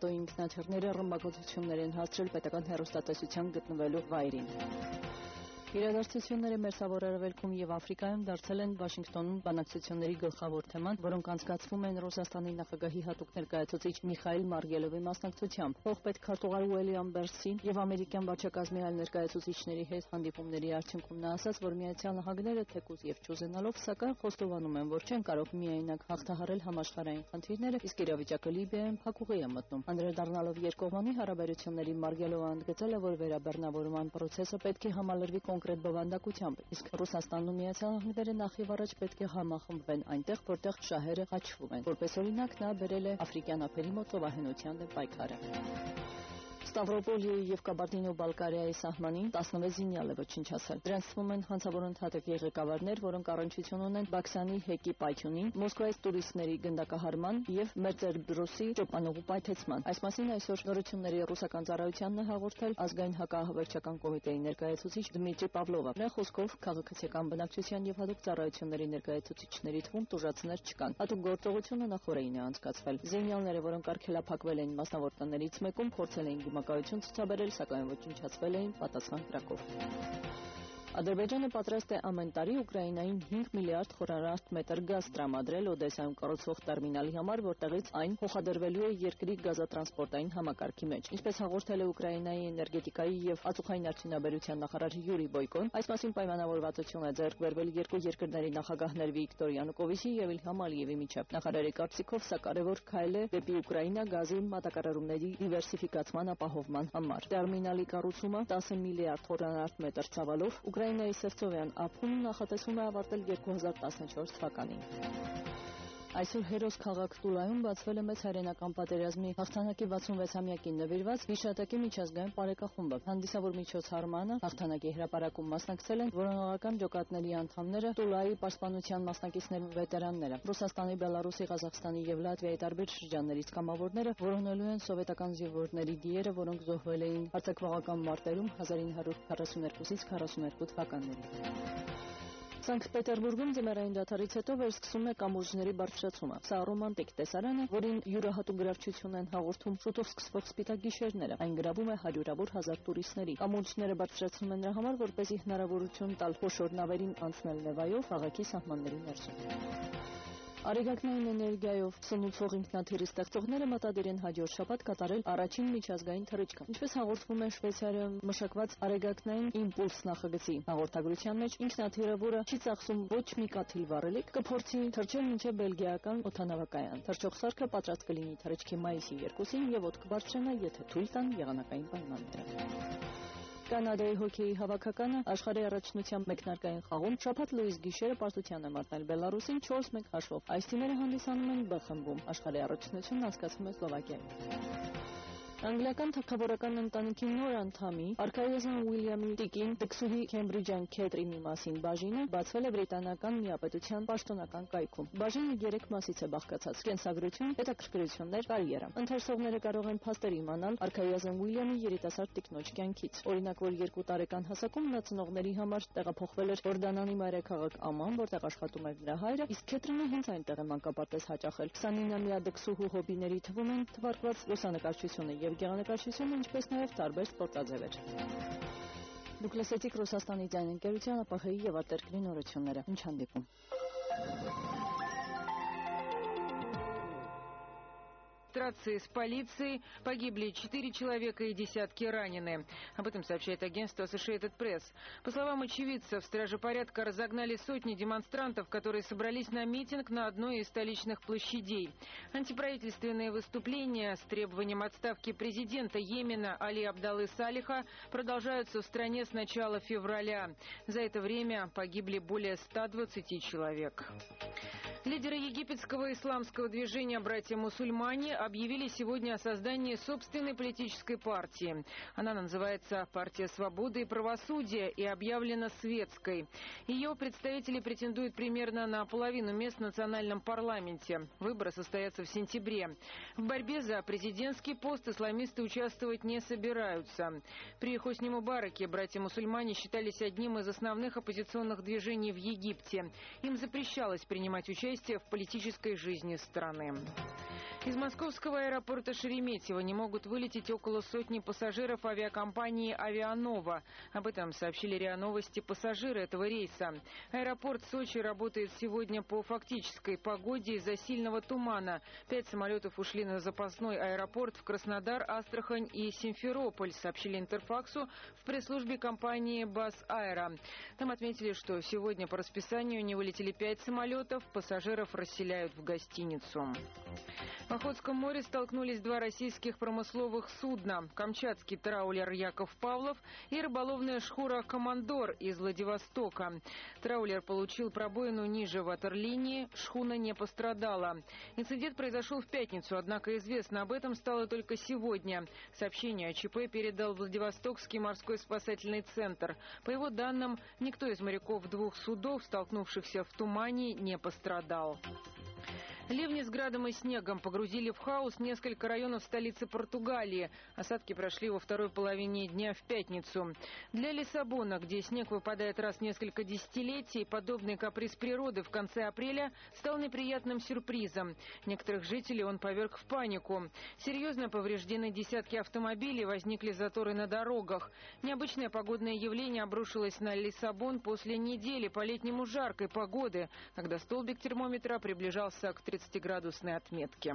օտո ինքնաթիռները ռմբակոծություններ են հասցրել պետական հեռուստատեսության գտնվելու վայրին։ Իրադարձությունները Մերձավոր Արևելքում եւ Աֆրիկայում դարձել են Վաշինգտոնում բանակցությունների գլխավոր թեման, որոնք անցկացվում են Ռուսաստանի նախագահի հատուկ ներկայացուցիչ Միխայիլ Մարգելովի մասնակցությամբ։ Փոխպետ քարտուղար Ուիլյամ Բերսի եւ ամերիկյան վարչակազմի այլ ներկայացուցիչների հետ հանդիպումների արդյունքում նա ասաց, որ Միացյալ Նահանգները թեկուզ եւ չուզենալով, սակայն խոստովանում են, որ չեն կարող միայնակ հաղթահարել համաշխարհային խնդիրները, իսկ իրավիճակը Լիբիայում փակուղի է մտնում։ Անդրադառնալով երկկողմանի հարաբերությունների Մարգելովը ընդգծել է, որ վերաբեռնավորման process-ը պետք է համալրվի կոնկրետ բովանդակությամբ, իսկ Ռուսաստանն ու Միացյալ Նահանգները նախ եւ առաջ պետք է համախմբվեն այնտեղ, որտեղ շահերը հաչվում են։ Որպես օրինակ նա բերել է աֆրիկյան ափերի մոտ ծովահենության դեմ պայքարը։ Ստավրոպոլիի եւ Կաբարդինո-Բալկարիայի սահմանին 16 զինյալ է ոչնչացել։ Դրանց թվում են հանցավոր ընդհատակի ղեկավարներ, որոնք առնչություն ունեն Բաքսանի հեկի պայթյունին, Մոսկվայից տուրիստների գնդակահարման եւ Մերձերբրոսի ճոպանուղու պայթեցման։ Այս մասին այսօր նորությունների ռուսական ծառայությանն է հաղորդել ազգային հակահավաքչական կոմիտեի ներկայացուցիչ Դմիտրի Պավլովը։ Նրա խոսքով քաղաքացիական բնակչության եւ հատուկ ծառայությունների ներկայացուցիչների թվում տուժածներ չկան։ Հատուկ գործողությունը նախորդին է անցկացվել։ Զինյալները, որոնք արգելափակվել էին մասնավոր տներից մեկում, փորձել էին դիմակայություն ցուցաբերել, սակայն ոչնչացվել էին պատասխան կրակով։ Ադրբեջանը պատրաստ է ամեն տարի Ուկրաինային 5 միլիարդ խորանարդ մետր գազ տրամադրել Օդեսայում կառուցվող տերմինալի համար, որտեղից այն փոխադրվելու է երկրի գազատրանսպորտային համակարգի մեջ։ Ինչպես հաղորդել է Ուկրաինայի էներգետիկայի եւ ածուխային արդյունաբերության նախարար Յուրի Բոյկոն, այս մասին պայմանավորվածություն է ձեռք բերվել երկու երկրների նախագահներ Վիկտոր Յանուկովիչի եւ Իլհամ Ալիևի միջեւ։ Նախարարի կարծիքով սա կարևոր քայլ է դեպի Ուկրաինա գազի մատակարարումների դիվերսիֆիկացման ապահովման համար։ Տերմինալի կառուցումը 10 միլիարդ խորանարդ մետր ծավալով Ուկրաինայի Սևծովյան ափում նախատեսվում է ավարտել 2014 թվականին։ Այսօր Հերոս քաղաք Տուլայում բացվել է մեծ հայրենական պատերազմի հաղթանակի 66-ամյակին նվիրված Վիշատակի միջազգային պարեկախումբը։ Հանդիսավոր միջոցառմանը հաղթանակի հրապարակում մասնակցել են որոնողական ջոկատների անդամները, Տուլայի պաշտպանության մասնակիցներ ու վետերանները։ Ռուսաստանի, Բելարուսի, Ղազախստանի եւ Լատվիայի տարբեր շրջաններից կամավորները որոնելու են սովետական զինվորների դիերը, որոնք զոհվել էին արձակվողական մարտերում 1942-ից 42 թվականներին։ Սանկտ Պետերբուրգում ձմեռային դադարից հետո վերսկսում է կամուրջների բարձրացումը։ Սա ռոմանտիկ տեսարան է, որին յուրահատուկ գրավչություն են հաղորդում շուտով սկսվող սպիտակ գիշերները։ Այն գրավում է հարյուրավոր հազար տուրիստների։ Կամուրջները բարձրացնում են նրա համար, որպեսզի հնարավորություն տալ խոշոր նավերին անցնել Նևայով քաղաքի սահմանների ներսում։ Արեգակնային էներգիայով սնուցող ինքնաթիռի ստեղծողները մտադիր են հաջորդ շաբաթ կատարել առաջին միջազգային թռիչքը։ Ինչպես հաղորդվում է Շվեյցարիայում մշակված արեգակնային իմպուլս նախագծի հաղորդագրության մեջ, ինքնաթիռը, որը չի ծախսում ոչ մի կաթիլ վառելիք, կփորձի թռչել մինչև բելգիական օդանավակայան։ Թռչող սարքը պատրաստ կլինի թռիչքի մայիսի 2-ին եւ օդ կբարձրանա, եթե թույլ տան եղանակային պայմանները։ Կանադայի հոկեյի հավաքականը աշխարհի առաջնության մեկնարկային խաղում շաբաթ լույս գիշերը պարտության է մատնել Բելարուսին 4-1 հաշվով։ Այս թիմերը հանդիսանում են B խմբում։ Աշխարհի առաջնությունն անցկացվում է Սլովակիայում։ Անգլիական թագավորական ընտանիքի նոր անդամի արքայազն Ուիլյամի տիկին դքսուհի Քեմբրիջյան Քետրինի մասին բաժինը բացվել է բրիտանական միապետության պաշտոնական կայքում։ Բաժինը 3 մասից է բաղկացած՝ կենսագրություն, հետաքրքրություններ, կարիերա։ Ընթերցողները կարող են փաստեր իմանալ արքայազն Ուիլյամի երիտասարդ տիկնոջ կյանքից։ Օրինակ, որ 2 տարեկան հասակում նա ծնողների համար տեղափոխվել էր Հորդանանի մայրաքաղաք Աման, որտեղ աշխատում էր նրա հայրը, իսկ Քետրինը հենց այնտեղ է մանկապարտեզ հաճախել։ 29-ամյա դքսուհու հոբիների թվում են թվարկված լուսանկարչությունը եւ գեղանկարչությունը, ինչպես նաև տարբեր սպորտաձևեր։ Դուք լսեցիք Ռուսաստանի ձայն ընկերության ԱՊՀ-ի եւ արտերկրի նորությունները։ Ինչ հանդիպում։ С полицией погибли 4 человека и десятки ранены. Об этом сообщает агентство Associated Press. По словам очевидцев, стражи порядка разогнали сотни демонстрантов, которые собрались на митинг на одной из столичных площадей. Антиправительственные выступления с требованием отставки президента Йемена Али Абдаллы Салиха продолжаются в стране с начала февраля. За это время погибли более 120 человек. Лидеры египетского исламского движения «Братья-мусульмане» объявили сегодня о создании собственной политической партии. Она называется «Партия свободы и правосудия» и объявлена светской. Ее представители претендуют примерно на половину мест в национальном парламенте. Выборы состоятся в сентябре. В борьбе за президентский пост исламисты участвовать не собираются. При Хосни Мубараке братья-мусульмане считались одним из основных оппозиционных движений в Египте. Им запрещалось принимать участие в политической жизни страны. Из московского аэропорта Шереметьево не могут вылететь около сотни пассажиров авиакомпании «Авианова». Об этом сообщили РИА Новости пассажиры этого рейса. Аэропорт Сочи работает сегодня по фактической погоде из-за сильного тумана. 5 самолетов ушли на запасной аэропорт в Краснодар, Астрахань и Симферополь, сообщили Интерфаксу в пресс-службе компании «Басаэро». Там отметили, что сегодня по расписанию не вылетели 5 самолетов, пассажиров расселяют в гостиницу. В Охотском море столкнулись 2 российских промысловых судна. Камчатский траулер «Яков Павлов» и рыболовная шхура «Командор» из Владивостока. Траулер получил пробоину ниже ватерлинии, шхуна не пострадала. Инцидент произошел в пятницу, однако известно об этом стало только сегодня. Сообщение о ЧП передал Владивостокский морской спасательный центр. По его данным, никто из моряков 2 судов, столкнувшихся в тумане, не пострадал. Ливни с градом и снегом погрузили в хаос несколько районов столицы Португалии. Осадки прошли во второй половине дня в пятницу. Для Лиссабона, где снег выпадает раз в несколько десятилетий, подобный каприз природы в конце апреля стал неприятным сюрпризом. Некоторых жителей он поверг в панику. Серьезно повреждены десятки автомобилей, возникли заторы на дорогах. Необычное погодное явление обрушилось на Лиссабон после недели по-летнему жаркой погоды, когда столбик термометра приближался к 30-градусной отметке.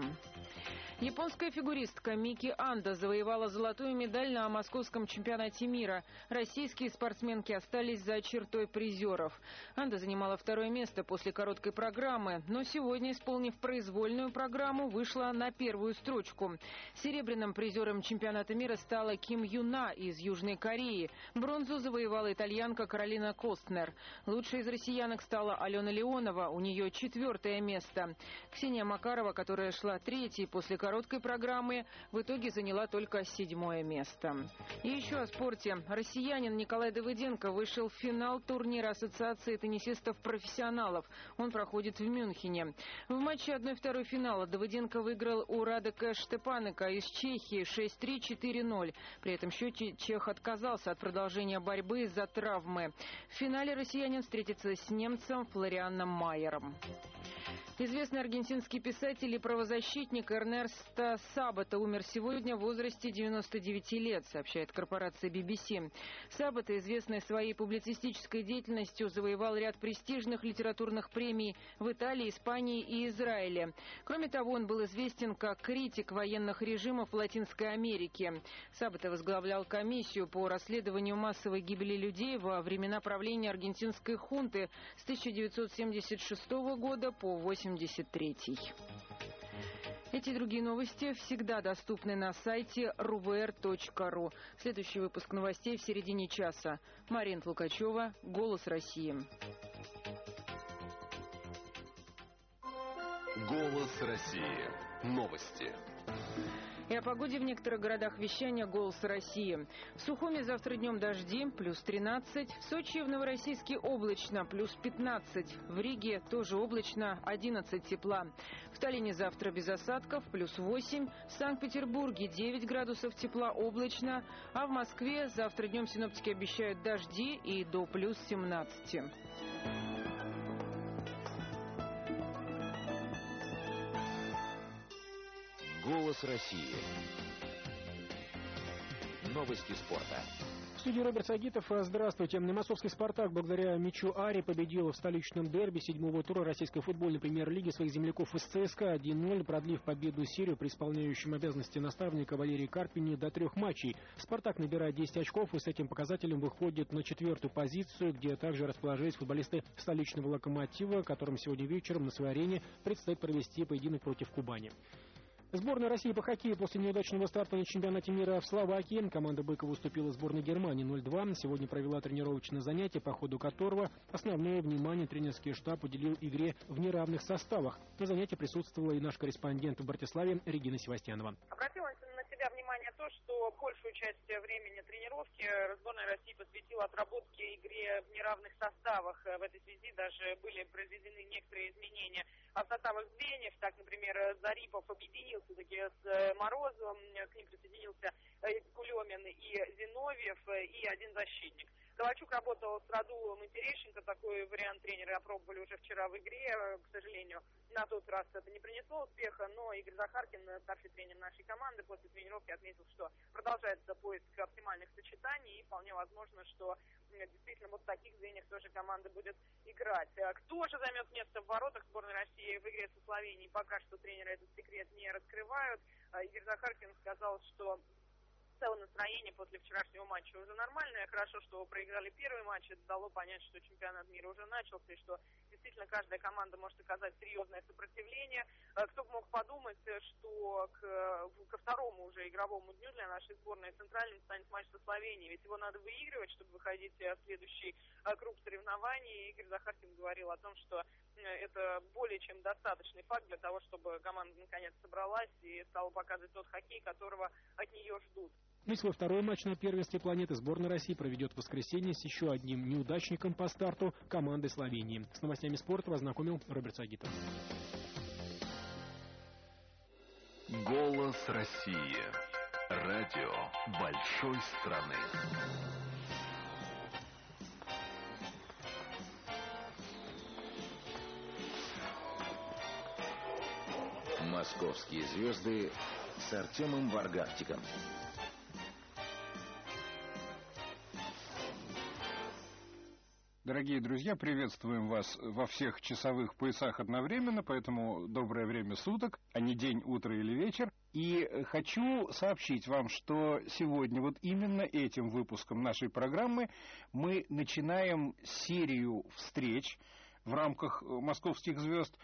Японская фигуристка Мики Андо завоевала золотую медаль на московском чемпионате мира. Российские спортсменки остались за чертой призеров. Андо занимала 2-е место после короткой программы, но сегодня, исполнив произвольную программу, вышла на 1-ю строчку. Серебряным призером чемпионата мира стала Ким Юна из Южной Кореи. Бронзу завоевала итальянка Каролина Костнер. Лучшей из россиянок стала Алена Леонова, у нее 4-е место. Ксения Макарова, которая шла 3-й после короткой программы, в итоге заняла только 7-е место. И еще о спорте. Россиянин Николай Давыденко вышел в финал турнира Ассоциации теннисистов-профессионалов. Он проходит в Мюнхене. В матче 1/2 финала Давыденко выиграл у Радека Штепанека из Чехии 6-3-4-0. При этом счете чех отказался от продолжения борьбы из-за травмы. В финале россиянин встретится с немцем Флорианом Майером. Известный аргентинский писатель и правозащитник Эрнесто Сабата умер сегодня в возрасте 99 лет, сообщает корпорация BBC. Сабата, известный своей публицистической деятельностью, завоевал ряд престижных литературных премий в Италии, Испании и Израиле. Кроме того, он был известен как критик военных режимов Латинской Америки. Сабата возглавлял комиссию по расследованию массовой гибели людей во времена правления аргентинской хунты с 1976 года по 1983. Эти и другие новости всегда доступны на сайте ruvr.ru. Следующий выпуск новостей в середине часа. Марина Лукачева, «Голос России». «Голос России». Новости. И о погоде в некоторых городах вещания «Голос России». В Сухуми завтра днем дожди, плюс 13. В Сочи и в Новороссийске облачно, плюс 15. В Риге тоже облачно, 11 тепла. В Таллине завтра без осадков, плюс 8. В Санкт-Петербурге 9 градусов тепла, облачно. А в Москве завтра днем синоптики обещают дожди и до плюс 17. «Голос России». Новости спорта. В студии Роберт Сагитов. Здравствуйте. Московский «Спартак» благодаря мячу Ари победил в столичном дерби 7-го тура российской футбольной премьер-лиги своих земляков из ЦСКА 1-0, продлив победную серию при исполняющем обязанности наставника Валерии Карпине до 3 матчей. «Спартак» набирает 10 очков и с этим показателем выходит на 4-ю позицию, где также расположились футболисты столичного «Локомотива», которым сегодня вечером на своей арене предстоит провести поединок против Кубани. Сборная России по хоккею после неудачного старта на чемпионате мира в Словакии. Команда Быкова уступила сборной Германии 0-2. Сегодня провела тренировочное занятие, по ходу которого основное внимание тренерский штаб уделил игре в неравных составах. На занятии присутствовала и наш корреспондент в Братиславе Регина Севастьянова. Обратила на себя внимание то, что большую часть времени тренировки сборная России посвятила отработке игре в неравных составах. В этой связи даже были произведены некоторые изменения в составах звеньев. Так, например, Зарипов объединился таки с Морозовым, к ним присоединился Кулемин и Зиновьев, и один защитник. Ковальчук работал с Радуловым и Терещенко, такой вариант тренеры опробовали уже вчера в игре, к сожалению, на тот раз это не принесло успеха, но Игорь Захаркин, старший тренер нашей команды, после тренировки отметил, что продолжается поиск оптимальных сочетаний, и вполне возможно, что действительно вот в таких звеньях тоже команда будет играть. Кто же займет место в воротах сборной России в игре со Словенией, пока что тренеры этот секрет не раскрывают. Игорь Захаркин сказал, что в целом настроение после вчерашнего матча уже нормальное. Хорошо, что проиграли первый матч. Это дало понять, что чемпионат мира уже начался, и что действительно каждая команда может оказать серьезное сопротивление. Кто бы мог подумать, что ко второму уже игровому дню для нашей сборной центральным станет матч со Словенией. Ведь его надо выигрывать, чтобы выходить в следующий круг соревнований. Игорь Захаркин говорил о том, что это более чем достаточный факт для того, чтобы команда наконец собралась и стала показывать тот хоккей, которого от нее ждут. И свой второй матч на первенстве планеты сборная России проведет в воскресенье с еще одним неудачником по старту — командой Словении. С новостями спорта вас знакомил Роберт Сагитов. Голос России. Радио большой страны. Московские звезды с Артемом Варгартиком. Дорогие друзья, приветствуем вас во всех часовых поясах одновременно, поэтому доброе время суток, а не день, утро или вечер. И хочу сообщить вам, что сегодня вот именно этим выпуском нашей программы мы начинаем серию встреч в рамках «Московских звезд»,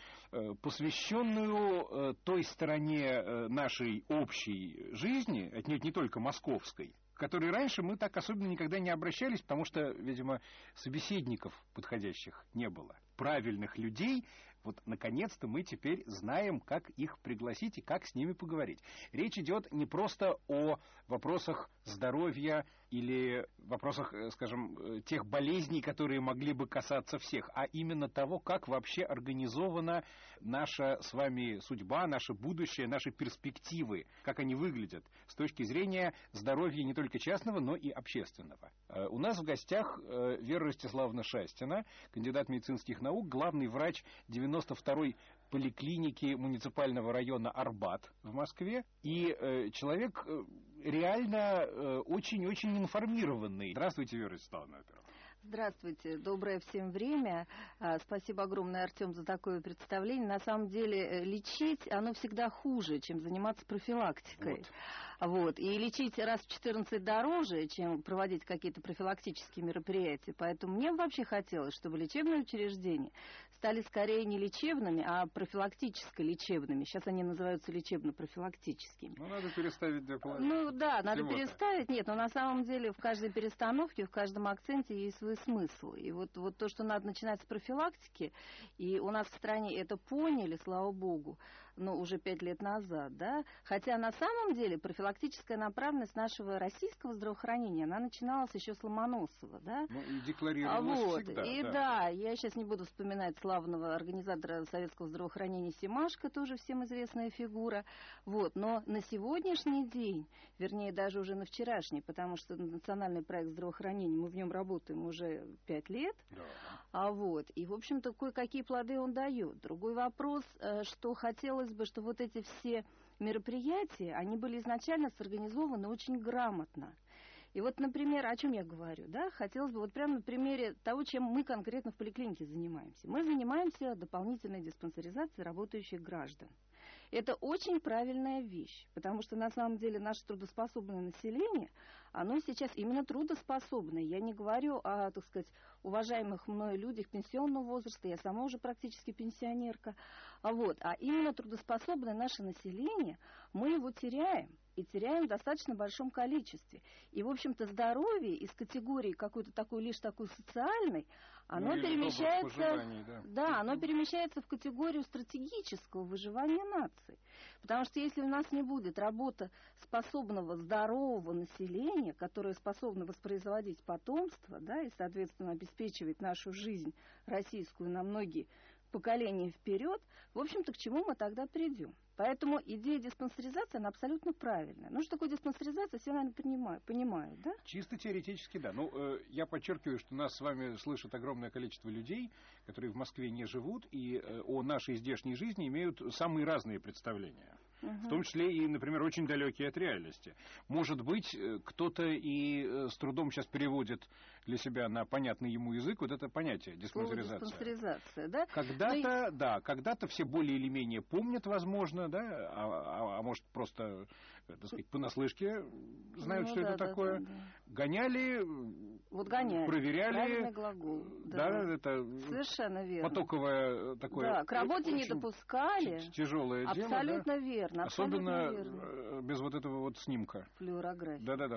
посвященную той стороне нашей общей жизни, отнюдь не только московской, к которой раньше мы так особенно никогда не обращались, потому что, видимо, собеседников подходящих не было. Правильных людей, вот, наконец-то, мы теперь знаем, как их пригласить и как с ними поговорить. Речь идет не просто о вопросах здоровья или вопросах, скажем, тех болезней, которые могли бы касаться всех, а именно того, как вообще организована наша с вами судьба, наше будущее, наши перспективы, как они выглядят с точки зрения здоровья не только частного, но и общественного. У нас в гостях Вера Ростиславовна Шастина, кандидат медицинских наук, главный врач 92-й поликлиники муниципального района Арбат в Москве, и человек реально очень-очень информированный. Здравствуйте, Вера Ростиславовна. Здравствуйте, доброе всем время. Спасибо огромное, Артем, за такое представление. На самом деле лечить, оно всегда хуже, чем заниматься профилактикой. Вот. И лечить раз в 14 дороже, чем проводить какие-то профилактические мероприятия. Поэтому мне вообще хотелось, чтобы лечебные учреждения стали скорее не лечебными, а профилактически-лечебными. Сейчас они называются лечебно-профилактическими. Ну, надо переставить для половины. Ну, да, надо переставить. Нет, но на самом деле в каждой перестановке, в каждом акценте есть свой смысл. И вот то, что надо начинать с профилактики, и у нас в стране это поняли, слава богу, ну, уже 5 лет назад, да, хотя на самом деле профилактическая направленность нашего российского здравоохранения, она начиналась еще с Ломоносова, да. Ну, и декларировалась всегда. И да, я сейчас не буду вспоминать славного организатора советского здравоохранения Семашко, тоже всем известная фигура, вот, но на сегодняшний день, вернее, даже уже на вчерашний, потому что национальный проект здравоохранения, мы в нем работаем уже 5 лет, да. Вот, и, в общем-то, кое-какие плоды он дает. Другой вопрос, что хотелось бы, что вот эти все мероприятия, они были изначально сорганизованы очень грамотно. И вот, например, о чем я говорю, да, хотелось бы вот прямо на примере того, чем мы конкретно в поликлинике занимаемся. Мы занимаемся дополнительной диспансеризацией работающих граждан. Это очень правильная вещь, потому что на самом деле наше трудоспособное население, оно сейчас именно трудоспособное. Я не говорю о, так сказать, уважаемых мною людях пенсионного возраста, я сама уже практически пенсионерка, а именно трудоспособное наше население, мы его теряем. И теряем в достаточно большом количестве. И, в общем-то, здоровье из категории какой-то такой, лишь такой социальной, оно перемещается, оно перемещается в категорию стратегического выживания нации. Потому что если у нас не будет работоспособного, здорового населения, которое способно воспроизводить потомство, да, и, соответственно, обеспечивать нашу жизнь российскую на многие поколения вперед, в общем-то, к чему мы тогда придем? Поэтому идея диспансеризации, она абсолютно правильная. Ну, что такое диспансеризация, все, наверное, понимают, да? Чисто теоретически, да. Ну, я подчеркиваю, что нас с вами слышит огромное количество людей, которые в Москве не живут, и о нашей здешней жизни имеют самые разные представления. В том числе и, например, очень далекие от реальности. Может быть, кто-то и с трудом сейчас переводит для себя на понятный ему язык вот это понятие диспансеризация. Диспансеризация, да? Когда-то, да, когда-то все более или менее помнят, возможно, да, а может просто, так сказать, понаслышке знают, что это такое. Да. Гоняли, вот гоняли, проверяли. Правильный глагол. Да, это совершенно верно. Потоковое такое. Да, к работе не допускали. Тяжелое дело. Абсолютно верно. Особенно верно. Без вот этого вот снимка. Флюорографии. Да-да-да.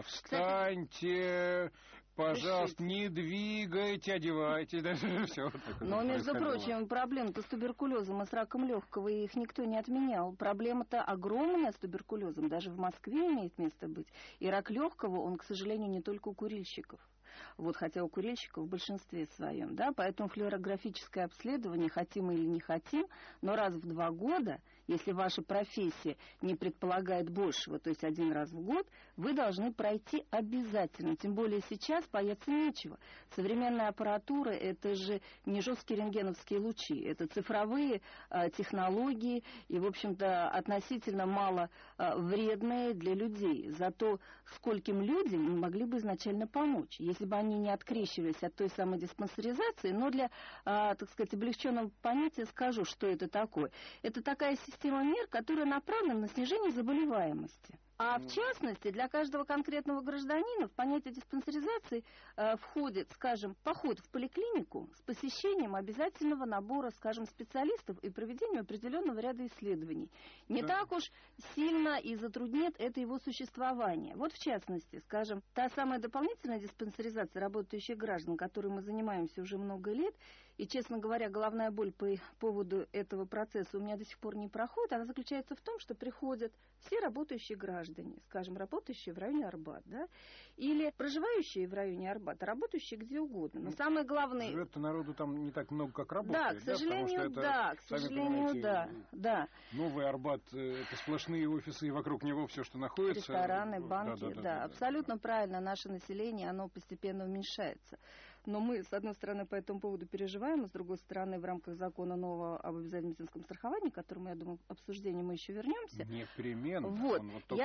Встаньте, пожалуйста, не двигайте, одевайте. Все. Но, между прочим, проблема-то с туберкулезом и с раком легкого, их никто не отменял. Проблема-то огромная с туберкулезом, даже в Москве имеет место быть. И рак легкого, он, к сожалению, не только у курильщиков. Вот, хотя у курильщиков в большинстве своем, да, поэтому флюорографическое обследование, хотим или не хотим, но раз в 2 года, если ваша профессия не предполагает большего, то есть 1 раз в год, вы должны пройти обязательно. Тем более сейчас бояться нечего. Современная аппаратура — это же не жесткие рентгеновские лучи, это цифровые технологии и, в общем-то, относительно мало вредные для людей. Зато скольким людям мы могли бы изначально помочь, если бы они не открещивались от той самой диспансеризации. Но для, так сказать, облегченного понятия скажу, что это такое. Это такая система мер, которая направлена на снижение заболеваемости. А в частности, для каждого конкретного гражданина в понятие диспансеризации входит, скажем, поход в поликлинику с посещением обязательного набора, скажем, специалистов и проведением определенного ряда исследований. Не так уж сильно и затруднит это его существование. Вот в частности, скажем, та самая дополнительная диспансеризация работающих граждан, которой мы занимаемся уже много лет, и, честно говоря, головная боль по поводу этого процесса у меня до сих пор не проходит, она заключается в том, что приходят все работающие граждане, скажем, работающие в районе Арбат, да, или проживающие в районе Арбата, работающие где угодно. Но самое главное... Живет-то народу там не так много, как работает. Да, к сожалению, да, к сожалению, да. Новый Арбат — это сплошные офисы, и вокруг него все, что находится. Рестораны, банки, да, абсолютно правильно, наше население, оно постепенно уменьшается. Но мы, с одной стороны, по этому поводу переживаем, а с другой стороны, в рамках закона нового об обязательном медицинском страховании, к которому, я думаю, обсуждению мы еще вернемся. Непременно. Вот.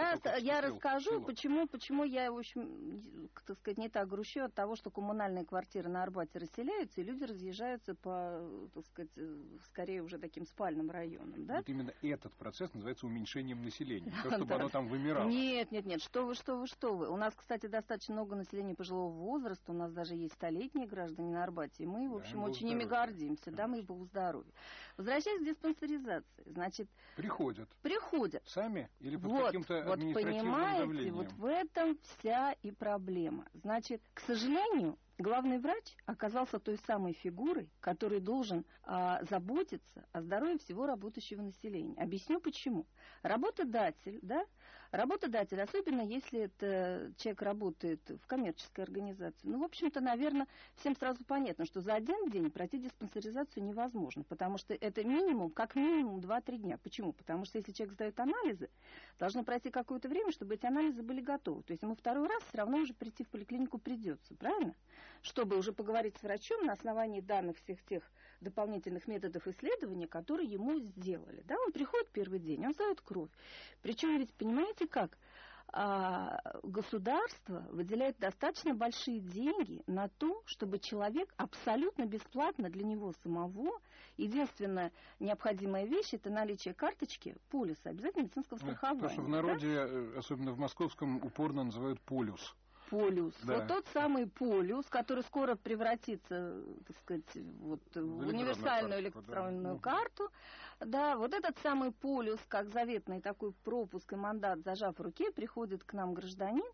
Я расскажу, почему я, в общем, так сказать, не так грущу от того, что коммунальные квартиры на Арбате расселяются, и люди разъезжаются по, так сказать, скорее уже таким спальным районам. Да? Вот именно этот процесс называется уменьшением населения. То, чтобы оно там вымирало. Нет, что вы. У нас, кстати, достаточно много населения пожилого возраста, у нас даже есть столетние граждане на Арбате, и мы, в общем, очень ими гордимся, да, мы и Богу здоровья. Возвращаясь к диспансеризации, значит... Приходят. Сами или под каким-то административным давлением? Вот в этом вся и проблема. Значит, к сожалению, главный врач оказался той самой фигурой, который должен заботиться о здоровье всего работающего населения. Объясню почему. Работодатель, особенно если это человек работает в коммерческой организации, в общем-то, наверное, всем сразу понятно, что за 1 день пройти диспансеризацию невозможно, потому что это как минимум 2-3 дня. Почему? Потому что если человек сдает анализы, должно пройти какое-то время, чтобы эти анализы были готовы. То есть ему 2-й раз все равно уже прийти в поликлинику придется, правильно? Чтобы уже поговорить с врачом на основании данных всех тех дополнительных методов исследования, которые ему сделали. Да, он приходит 1-й день, он сдает кровь. Причем ведь, понимаете как, государство выделяет достаточно большие деньги на то, чтобы человек абсолютно бесплатно для него самого, единственная необходимая вещь — это наличие карточки, полиса, обязательно медицинского страхования. То, что в народе, особенно в московском, упорно называют полюс. Да. Вот тот самый полюс, который скоро превратится, так сказать, в универсальную электронную карту. Да, вот этот самый полюс, как заветный такой пропуск и мандат, зажав в руке, приходит к нам гражданин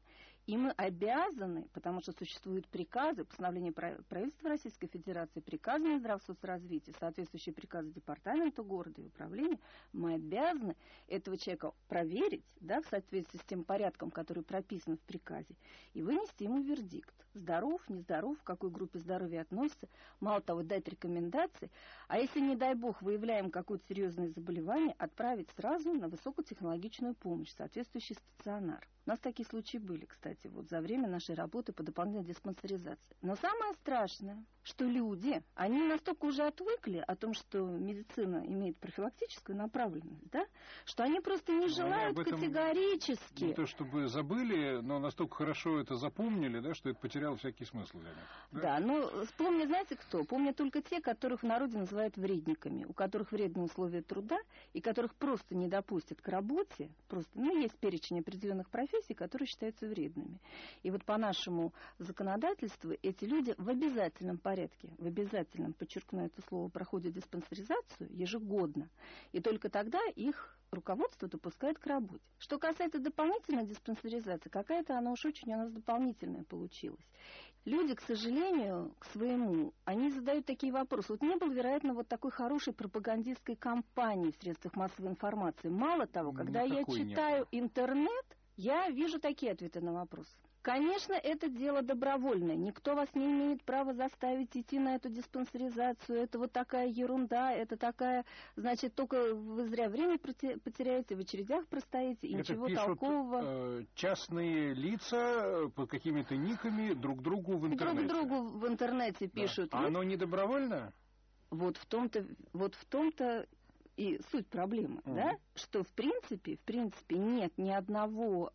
И мы обязаны, потому что существуют приказы, постановление правительства Российской Федерации, приказы Минздравсоцразвития, соответствующие приказы департамента города и управления, мы обязаны этого человека проверить, да, в соответствии с тем порядком, который прописан в приказе, и вынести ему вердикт. Здоров, нездоров, в какой группе здоровья относится. Мало того, дать рекомендации. А если, не дай бог, выявляем какое-то серьезное заболевание, отправить сразу на высокотехнологичную помощь, соответствующий стационар. У нас такие случаи были, кстати, вот за время нашей работы по дополнительной диспансеризации. Но самое страшное, что люди, они настолько уже отвыкли о том, что медицина имеет профилактическую направленность, да, что они просто не желают категорически. Не то чтобы забыли, но настолько хорошо это запомнили, да, что это потеряло всякий смысл для них. Да, да, но помнят, знаете кто? Помнят только те, которых в народе называют вредниками, у которых вредные условия труда и которых просто не допустят к работе. Просто, есть перечень определенных профессий, которые считаются вредными. И вот по нашему законодательству эти люди в обязательном порядке, подчеркну это слово, проходят диспансеризацию ежегодно. И только тогда их руководство допускает к работе. Что касается дополнительной диспансеризации, какая-то она уж очень у нас дополнительная получилась. Люди, к сожалению, они задают такие вопросы. Вот не было, вероятно, вот такой хорошей пропагандистской кампании в средствах массовой информации. Мало того, когда я читаю интернет, я вижу такие ответы на вопрос. Конечно, это дело добровольное. Никто вас не имеет права заставить идти на эту диспансеризацию. Это вот такая ерунда, это такая, значит, только вы зря время потеряете, в очередях простоите, и это ничего пишут, толкового. Частные лица под какими-то никами друг другу в интернете. Друг другу в интернете пишут. Да. А оно не добровольно? Вот в том-то и суть проблемы, да, что в принципе нет ни одного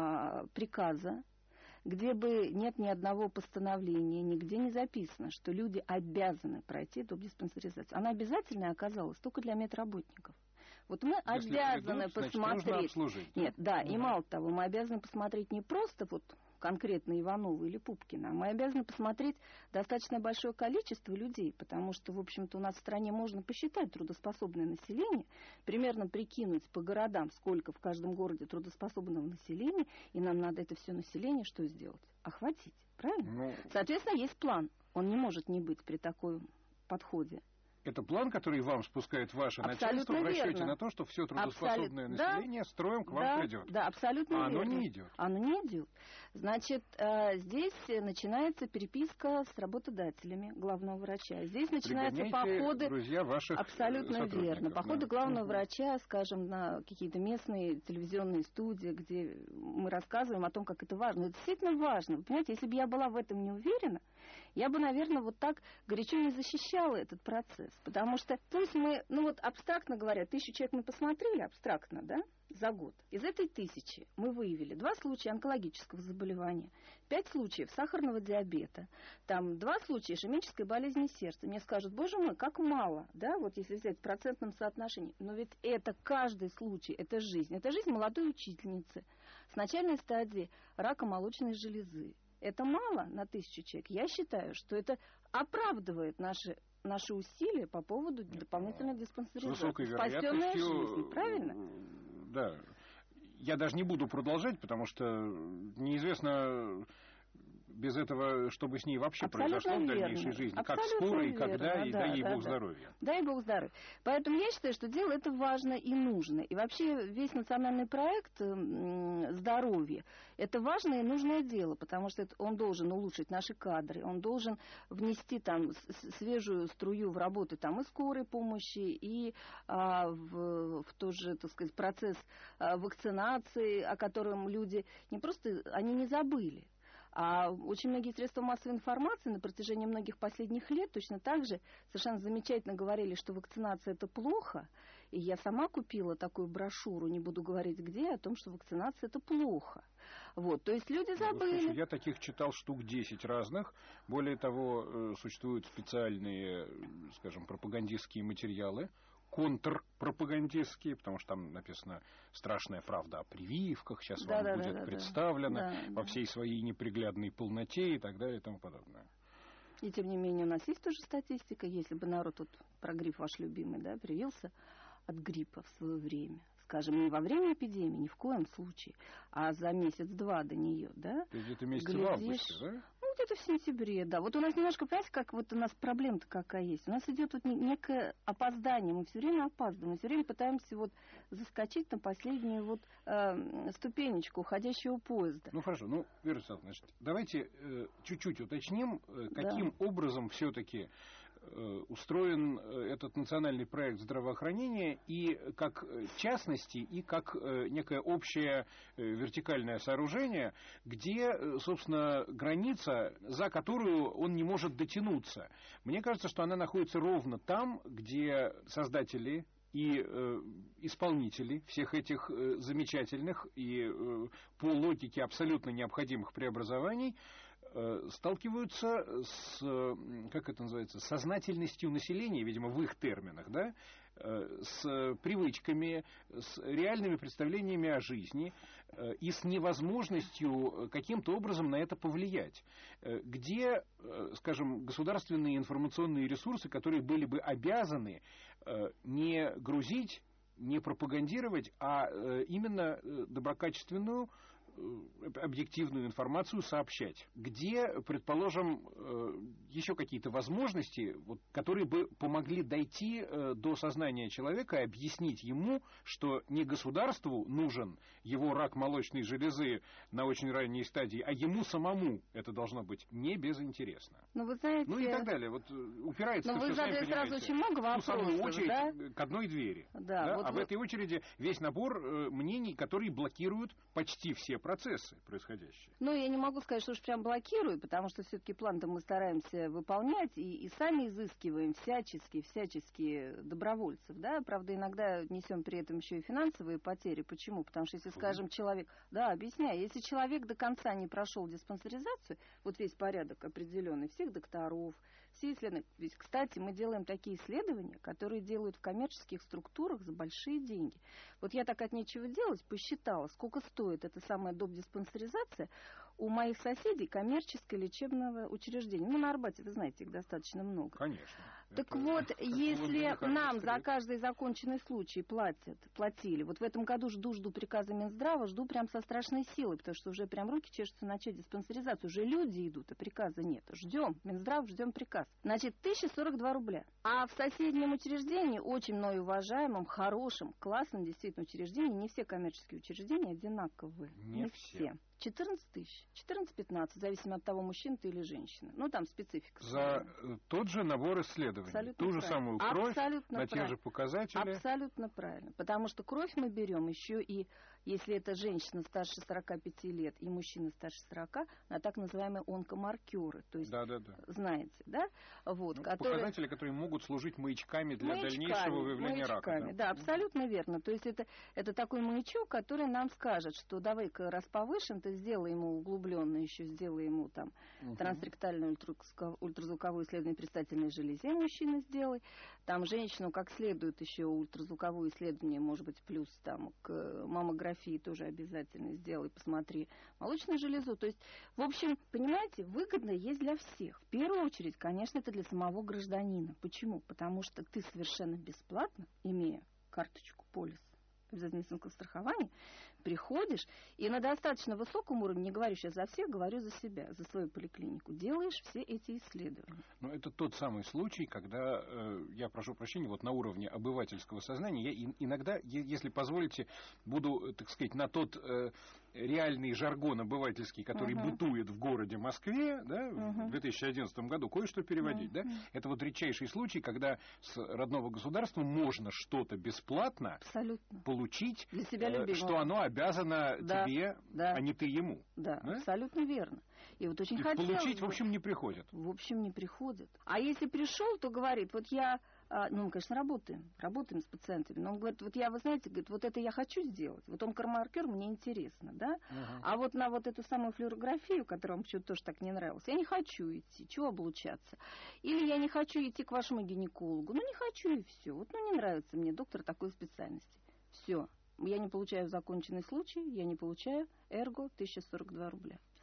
приказа, где бы нет ни одного постановления, нигде не записано, что люди обязаны пройти эту диспансеризацию. Она обязательная оказалась только для медработников. Вот мы обязаны посмотреть. Нет, да, и мало того, мы обязаны посмотреть не просто вот конкретно Иванова или Пупкина, мы обязаны посмотреть достаточно большое количество людей, потому что, в общем-то, у нас в стране можно посчитать трудоспособное население, примерно прикинуть по городам, сколько в каждом городе трудоспособного населения, и нам надо это все население что сделать? Охватить, правильно? Соответственно, есть план. Он не может не быть при таком подходе. Это план, который вам спускает ваше начальство в расчете на то, что все трудоспособное население строем к вам придет. Да, абсолютно верно. Оно не идет. Оно не идет. Значит, здесь начинается переписка с работодателями главного врача. Здесь начинаются походы... друзья ваших абсолютно верно. Походы главного врача, скажем, на какие-то местные телевизионные студии, где мы рассказываем о том, как это важно. Это действительно важно. Вы понимаете, если бы я была в этом не уверена, я бы, наверное, вот так горячо не защищала этот процесс. Потому что, пусть мы, абстрактно говоря, 1000 человек мы посмотрели, абстрактно, да, за год. Из этой 1000 мы выявили 2 случая онкологического заболевания, 5 случаев сахарного диабета, 2 случая ишемической болезни сердца. Мне скажут, боже мой, как мало, да, вот если взять в процентном соотношении. Но ведь это каждый случай, это жизнь. Это жизнь молодой учительницы с начальной стадии рака молочной железы. Это мало на 1000 человек. Я считаю, что это оправдывает наши усилия по поводу дополнительной диспансеризации. С высокой вероятностью, спасенная жизнь, правильно? Да. Я даже не буду продолжать, потому что неизвестно без этого, что бы с ней вообще произошло в дальнейшей жизни. Как скоро и когда, и дай ей Бог здоровья. Дай Бог здоровья. Поэтому я считаю, что дело это важно и нужно. И вообще весь национальный проект здоровья — это важное и нужное дело, потому что он должен улучшить наши кадры, он должен внести свежую струю в работу и скорой помощи, и в тот же, так сказать, процесс вакцинации, о котором люди они не забыли. А очень многие средства массовой информации на протяжении многих последних лет точно так же совершенно замечательно говорили, что вакцинация — это плохо. И я сама купила такую брошюру, не буду говорить где, о том, что вакцинация — это плохо. То есть люди забыли. Слушай, я таких читал штук 10 разных. Более того, существуют специальные, скажем, пропагандистские материалы, контрпропагандистские, потому что там написано страшная правда о прививках, сейчас вам будет представлена во всей своей неприглядной полноте и так далее и тому подобное. И тем не менее у нас есть тоже статистика, если бы народ, про грипп ваш любимый, привился от гриппа в свое время, скажем, не во время эпидемии, ни в коем случае, а за месяц-два до нее, да? То есть где-то месяца в августе, да? Где-то в сентябре, да. Вот у нас немножко, понимаете, как вот у нас проблема-то какая есть. У нас идет вот некое опоздание, мы все время опаздываем, мы все время пытаемся вот заскочить на последнюю вот ступенечку уходящего поезда. Ну хорошо, Вера Александровна, значит, давайте чуть-чуть уточним, каким образом все-таки устроен этот национальный проект здравоохранения и как частности, и как некое общее вертикальное сооружение, где, собственно, граница, за которую он не может дотянуться. Мне кажется, что она находится ровно там, где создатели и исполнители всех этих замечательных и по логике абсолютно необходимых преобразований сталкиваются с, как это называется, сознательностью населения, видимо, в их терминах, да, с привычками, с реальными представлениями о жизни и с невозможностью каким-то образом на это повлиять. Где, скажем, государственные информационные ресурсы, которые были бы обязаны не грузить, не пропагандировать, а именно доброкачественную объективную информацию сообщать, где, предположим, еще какие-то возможности, вот, которые бы помогли дойти до сознания человека и объяснить ему, что не государству нужен его рак молочной железы на очень ранней стадии, а ему самому это должно быть не безинтересно. Ну, вы знаете... Ну и так далее. Вот упирается, вы задали сразу очень много вопросов, самую очередь, да? К одной двери. Да, да? Вот а в этой очереди весь набор мнений, которые блокируют почти все процессы происходящие. Ну, я не могу сказать, что уж прям блокирую, потому что все-таки план-то мы стараемся выполнять и сами изыскиваем всячески добровольцев, да, правда, иногда несем при этом еще и финансовые потери. Почему? Потому что если, скажем, человек... Да, объясняю. Если человек до конца не прошел диспансеризацию, вот весь порядок определенный, всех докторов, все исследования... Ведь, кстати, мы делаем такие исследования, которые делают в коммерческих структурах за большие деньги. Вот я так от нечего делать посчитала, сколько стоит эта самая доп. Диспансеризация у моих соседей коммерческое лечебное учреждение. Ну, на Арбате, вы знаете, их достаточно много. Конечно. Так вот, если нам за каждый законченный случай платили, вот в этом году жду приказа Минздрава, жду прям со страшной силой, потому что уже прям руки чешутся начать диспансеризацию. Уже люди идут, а приказа нет. Ждем, Минздрав, ждем приказ. Значит, 1042 рубля. А в соседнем учреждении, очень мною уважаемом, хорошем, классном действительно учреждении, не все коммерческие учреждения одинаковые. Не все. 14 тысяч, 14-15, в зависимости от того, мужчина ты или женщина. Ну, там специфика. За тот же набор исследований. Абсолютно ту же самую кровь, абсолютно на те же показатели. Абсолютно правильно. Потому что кровь мы берем еще и, если это женщина старше 45 лет и мужчина старше 40, на так называемые онкомаркеры. То есть, знаете, да? Вот, показатели, которые могут служить маячками для дальнейшего выявления рака. Да, абсолютно верно. То есть это такой маячок, который нам скажет, что давай-ка раз повышен, ты сделай ему углубленно еще, сделай ему там трансректальное ультразвуковое исследование предстательной железе, мужчина сделай. Там женщину как следует еще ультразвуковое исследование, может быть, плюс там к маммографии тоже обязательно сделай, посмотри молочную железу. То есть, в общем, понимаете, выгодно есть для всех. В первую очередь, конечно, это для самого гражданина. Почему? Потому что ты совершенно бесплатно, имея карточку, полис обязательного медицинского страхования, приходишь и на достаточно высоком уровне, не говорю сейчас за всех, говорю за себя, за свою поликлинику, делаешь все эти исследования. Но это тот самый случай, когда, я прошу прощения, вот на уровне обывательского сознания, я иногда, если позволите, буду, так сказать, на тот реальный жаргон обывательский, который бытует в городе Москве, да, в 2011 году, кое-что переводить. Да? Это вот редчайший случай, когда с родного государства можно что-то бесплатно получить, для себя что оно обязано тебе, а не ты ему. Да, абсолютно верно. И вот очень хотелось получить, в общем, не приходят. В общем, не приходят. А если пришел, то говорит, вот я... Ну, мы, конечно, работаем с пациентами, но он говорит, вот я, вы знаете, говорит, вот это я хочу сделать, вот онкомаркер мне интересно, да, а вот на вот эту самую флюорографию, которая вам почему-то тоже так не нравилась, я не хочу идти, чего облучаться, или я не хочу идти к вашему гинекологу, ну, не хочу и все, вот, ну, не нравится мне доктор такой специальности, все, я не получаю законченный случай, я не получаю, эрго 1042 рубля.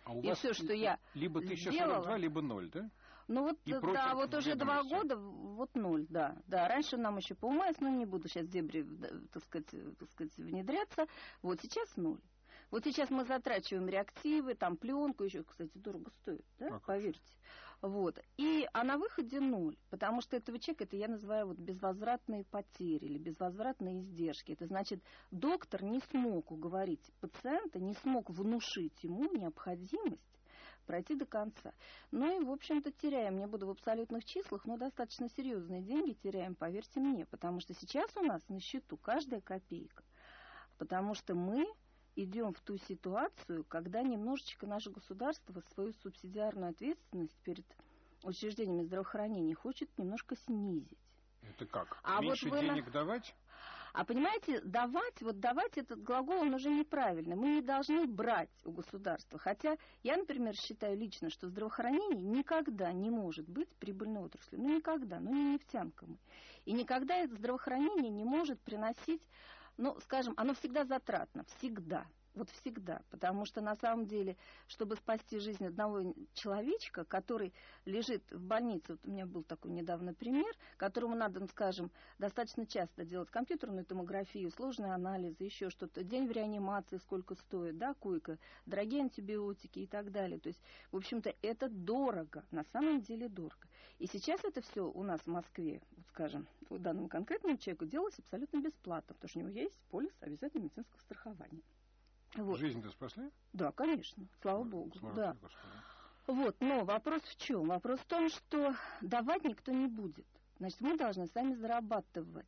А у И вас все, что я либо 1042, сделала, либо 0, да? ну вот, И да, вот уже 2 ведомости. года, вот 0, да. Да, раньше нам еще по УМС, но не буду сейчас в дебри, так сказать, внедряться. Вот сейчас 0. Вот сейчас мы затрачиваем реактивы, там пленку, еще, кстати, дорого стоит, да, поверьте. Вот. А на выходе 0, потому что этого человека, это я называю вот безвозвратные потери или безвозвратные издержки. Это значит, доктор не смог уговорить пациента, не смог внушить ему необходимость пройти до конца. Ну и, в общем-то, теряем, не буду в абсолютных числах, но достаточно серьезные деньги теряем, поверьте мне, потому что сейчас у нас на счету каждая копейка, потому что мы идем в ту ситуацию, когда немножечко наше государство свою субсидиарную ответственность перед учреждениями здравоохранения хочет немножко снизить. Это как? А Меньше вот денег давать? А понимаете, давать этот глагол, он уже неправильный. Мы не должны брать у государства. Хотя я, например, считаю лично, что здравоохранение никогда не может быть прибыльной отраслью. Ну, никогда. Ну, не нефтянка мы. И никогда это здравоохранение не может приносить, ну, скажем, оно всегда затратно. Всегда. Вот всегда. Потому что на самом деле, чтобы спасти жизнь одного человечка, который лежит в больнице, вот у меня был такой недавно пример, которому надо, ну, скажем, достаточно часто делать компьютерную томографию, сложные анализы, еще что-то, день в реанимации сколько стоит, да, койка, дорогие антибиотики и так далее. То есть, в общем-то, это дорого, на самом деле дорого. И сейчас это все у нас в Москве, вот, скажем, данному конкретному человеку делается абсолютно бесплатно, потому что у него есть полис обязательного медицинского страхования. Вот. Жизнь-то спасли? Да, конечно, слава Богу. Слава да. Господу. Вот, но вопрос в чем? Вопрос в том, что давать никто не будет. Значит, мы должны сами зарабатывать.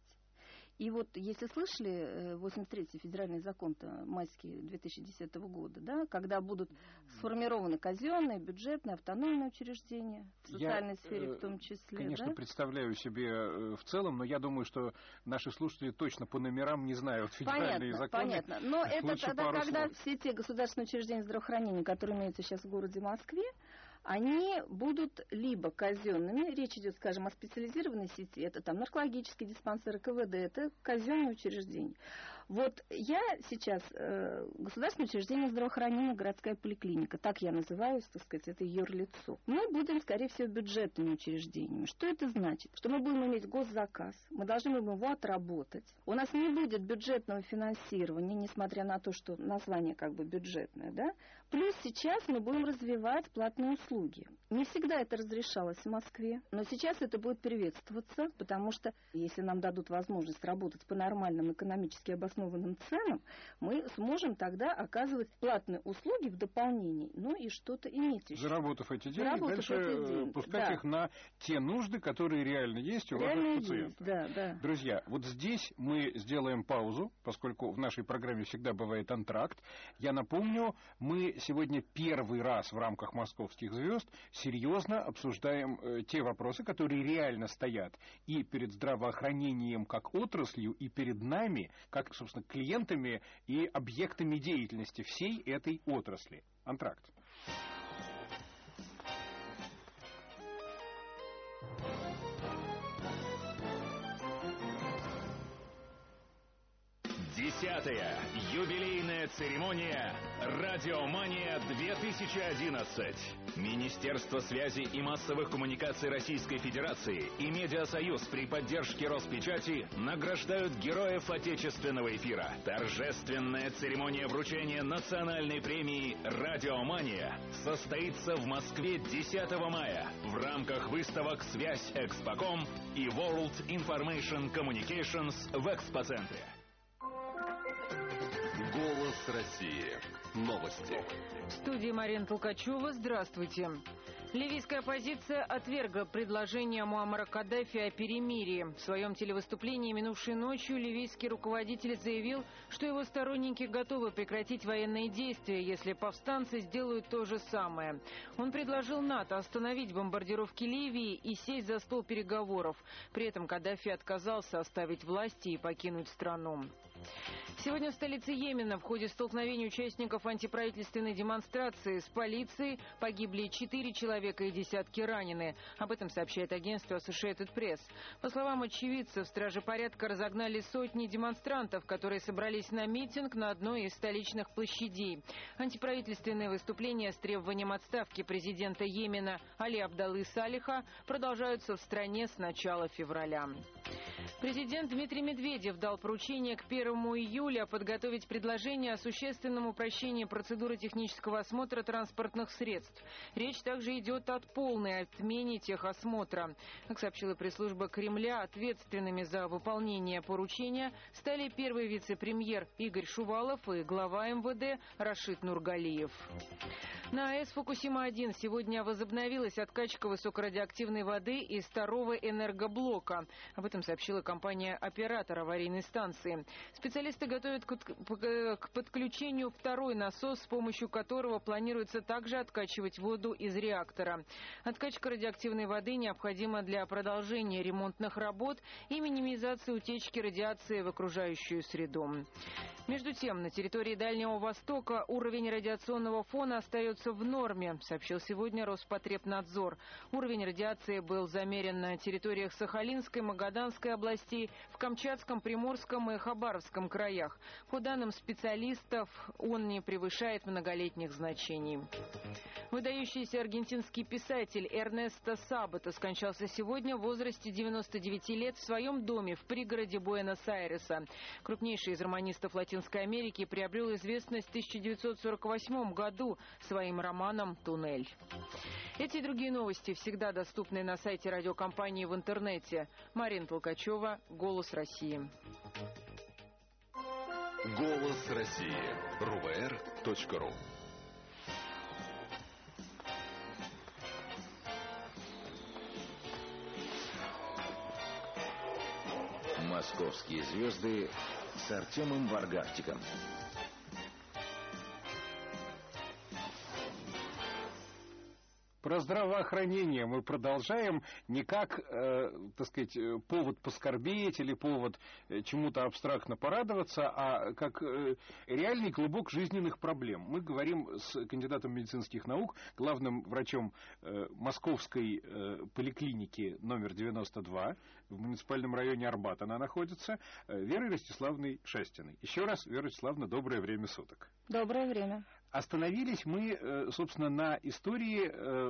И вот, если слышали, 83-й федеральный закон-то майский 2010 года, да, когда будут сформированы казенные, бюджетные, автономные учреждения, в социальной сфере в том числе. Конечно, да? представляю себе в целом, но я думаю, что наши слушатели точно по номерам не знают федеральные законы. Понятно, но это Лучше тогда, когда слов. все те государственные учреждения здравоохранения, которые имеются сейчас в городе Москве, они будут либо казенными, речь идет, скажем, о специализированной сети, это там наркологические диспансеры, КВД, это казенные учреждения. Вот я сейчас государственное учреждение здравоохранения, городская поликлиника, так я называюсь, так сказать, это юрлицо. Мы будем, скорее всего, бюджетными учреждениями. Что это значит? Что мы будем иметь госзаказ, мы должны будем его отработать. У нас не будет бюджетного финансирования, несмотря на то, что название как бы бюджетное, да? Плюс сейчас мы будем развивать платные услуги. Не всегда это разрешалось в Москве, но сейчас это будет приветствоваться, потому что если нам дадут возможность работать по нормальным экономически обоснованным ценам, мы сможем тогда оказывать платные услуги в дополнении, ну и что-то иметь еще. Заработав эти деньги, дальше пускать их на те нужды, которые реально есть у ваших пациентов. Да. Друзья, вот здесь мы сделаем паузу, поскольку в нашей программе всегда бывает антракт. Я напомню, мы сегодня первый раз в рамках «Московских звезд» серьезно обсуждаем те вопросы, которые реально стоят и перед здравоохранением как отраслью, и перед нами, как, собственно, клиентами и объектами деятельности всей этой отрасли. Антракт. Десятая юбилейная церемония «Радиомания-2011». Министерство связи и массовых коммуникаций Российской Федерации и Медиасоюз при поддержке Роспечати награждают героев отечественного эфира. Торжественная церемония вручения национальной премии «Радиомания» состоится в Москве 10 мая в рамках выставок «Связь Экспоком» и World Information Communications в Экспоцентре. Голос России. Новости. В студии Марина Толкачева. Здравствуйте. Ливийская оппозиция отвергла предложение Муаммара Каддафи о перемирии. В своем телевыступлении минувшей ночью ливийский руководитель заявил, что его сторонники готовы прекратить военные действия, если повстанцы сделают то же самое. Он предложил НАТО остановить бомбардировки Ливии и сесть за стол переговоров. При этом Каддафи отказался оставить власти и покинуть страну. Сегодня в столице Йемена в ходе столкновений участников антиправительственной демонстрации с полицией погибли 4 человека и десятки ранены. Об этом сообщает агентство Associated Press. По словам очевидцев, стражи порядка разогнали сотни демонстрантов, которые собрались на митинг на одной из столичных площадей. Антиправительственные выступления с требованием отставки президента Йемена Али Абдаллы Салиха продолжаются в стране с начала февраля. Президент Дмитрий Медведев дал поручение к 1 июля подготовить предложение о существенном упрощении процедуры технического осмотра транспортных средств. Речь также идет о полной отмене техосмотра. Как сообщила пресс-служба Кремля, ответственными за выполнение поручения стали первый вице-премьер Игорь Шувалов и глава МВД Рашид Нургалиев. На АЭС «Фукусима-1» сегодня возобновилась откачка высокорадиоактивной воды из второго энергоблока. Об этом сообщила компания-оператор аварийной станции. Специалисты готовят к подключению второй насос, с помощью которого планируется также откачивать воду из реактора. Откачка радиоактивной воды необходима для продолжения ремонтных работ и минимизации утечки радиации в окружающую среду. Между тем, на территории Дальнего Востока уровень радиационного фона остается в норме, сообщил сегодня Роспотребнадзор. Уровень радиации был замерен на территориях Сахалинской, Магаданской областей, в Камчатском, Приморском и Хабаровском краях. По данным специалистов, он не превышает многолетних значений. Выдающийся аргентинский писатель Эрнесто Сабато скончался сегодня в возрасте 99 лет в своем доме в пригороде Буэнос-Айреса. Крупнейший из романистов Латинской Америки приобрел известность в 1948 году своим романом «Туннель». Эти и другие новости всегда доступны на сайте радиокомпании в интернете. Марина Толкачева, «Голос России». Голос России. РУВР.ру. Московские звезды с Артемом Варгавтиком. Про здравоохранение мы продолжаем не как, так сказать, повод поскорбеть или повод чему-то абстрактно порадоваться, а как реальный клубок жизненных проблем. Мы говорим с кандидатом медицинских наук, главным врачом Московской поликлиники номер 92, в муниципальном районе Арбат она находится, Верой Ростиславной Шастиной. Еще раз, Вера Ростиславовна, доброе время суток. Доброе время. Остановились мы, собственно, на истории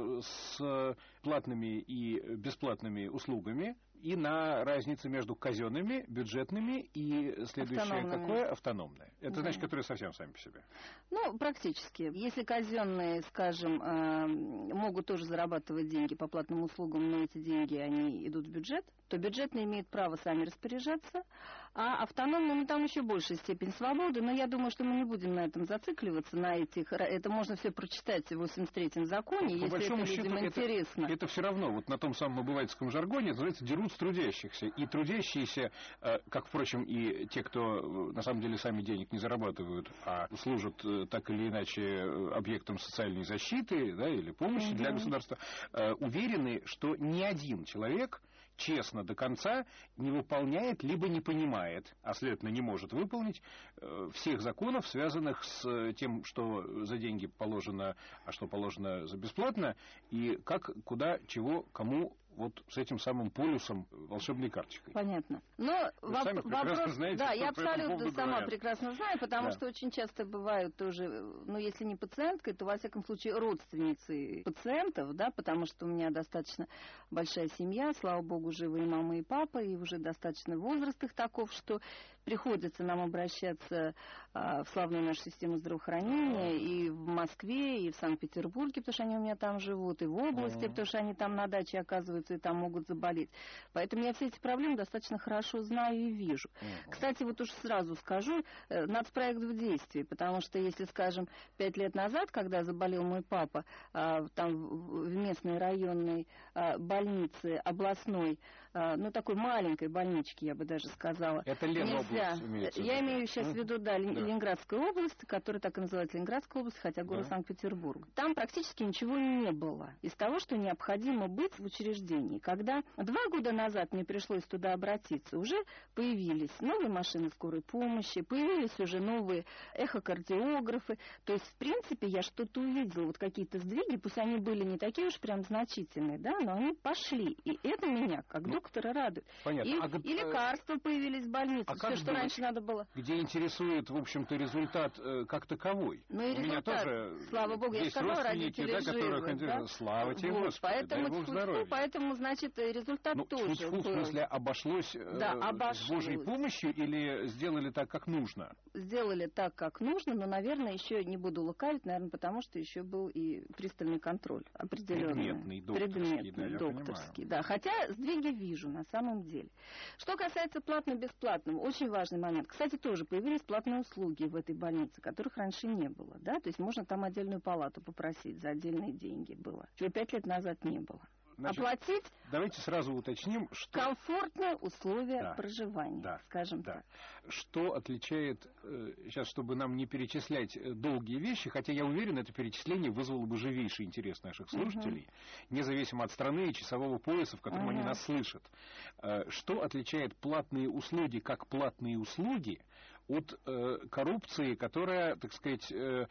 с платными и бесплатными услугами и на разнице между казенными, бюджетными и следующее какое? Автономное. Это значит, которые совсем сами по себе. Ну, практически. Если казенные, скажем, могут тоже зарабатывать деньги по платным услугам, но эти деньги, они идут в бюджет, то бюджетные имеют право сами распоряжаться, а автономные, ну, там еще большая степень свободы, но я думаю, что мы не будем на этом зацикливаться, на этих, это можно все прочитать в 83-м законе, по если это людям интересно. Это все равно, вот на том самом обывательском жаргоне, называется, дерут с трудящихся. И трудящиеся, как, впрочем, и те, кто на самом деле сами денег не зарабатывают, а служат так или иначе объектом социальной защиты, да, или помощи для государства, уверены, что ни один человек честно до конца не выполняет, либо не понимает, а следовательно не может выполнить всех законов, связанных с тем, что за деньги положено, а что положено за бесплатно, и как, куда, чего, кому вот с этим самым полюсом волшебной карточкой. Понятно. Но вопрос, знаете, да, я абсолютно сама говорят. Прекрасно знаю, потому что очень часто бывают тоже, ну, если не пациенткой, то, во всяком случае, родственницы пациентов, да, потому что у меня достаточно большая семья, слава богу, живы и мама, и папа, и уже достаточно возраст их таков, что приходится нам обращаться в славную нашу систему здравоохранения и в Москве, и в Санкт-Петербурге, потому что они у меня там живут, и в области, потому что они там на даче оказываются, и там могут заболеть. Поэтому я все эти проблемы достаточно хорошо знаю и вижу. Кстати, вот уж сразу скажу, нацпроект в действии, потому что если, скажем, 5 лет назад, когда заболел мой папа, там в местной районной больнице областной такой маленькой больнички, я бы даже сказала. Это Ленобласть имеется в виду. Я имею сейчас в виду, Ленинградскую область, которая так и называется Ленинградская область, хотя город Санкт-Петербург. Там практически ничего не было из того, что необходимо быть в учреждении. Когда 2 года назад мне пришлось туда обратиться, уже появились новые машины скорой помощи, появились уже новые эхокардиографы. То есть, в принципе, я что-то увидела, вот какие-то сдвиги, пусть они были не такие уж прям значительные, да, но они пошли. И это меня, как доктора, радует. Понятно. И лекарства появились в больнице, все, что раньше надо было. Где интересует, в общем-то, результат как таковой. Ну и результат, меня тоже слава богу, я сказала, родители живы, да? Слава тебе, Господи, поэтому, дай Бог здоровья. Поэтому, значит, результат тоже был. В смысле, обошлось с Божьей помощью или сделали так, как нужно? Сделали так, как нужно, но, наверное, еще не буду лукавить, наверное, потому что еще был и пристальный контроль определенный. Предметный, докторский, да. Хотя сдвиги вижу на самом деле. Что касается платно-бесплатного, очень важный момент. Кстати, тоже появились платные услуги в этой больнице, которых раньше не было, да, то есть можно там отдельную палату попросить за отдельные деньги было, чего 5 лет назад не было. Значит, оплатить давайте сразу уточним, что комфортные условия проживания, скажем так. Что отличает, сейчас, чтобы нам не перечислять долгие вещи, хотя я уверен, это перечисление вызвало бы живейший интерес наших слушателей, независимо от страны и часового пояса, в котором они нас слышат. Что отличает платные услуги как платные услуги от коррупции, которая, так сказать,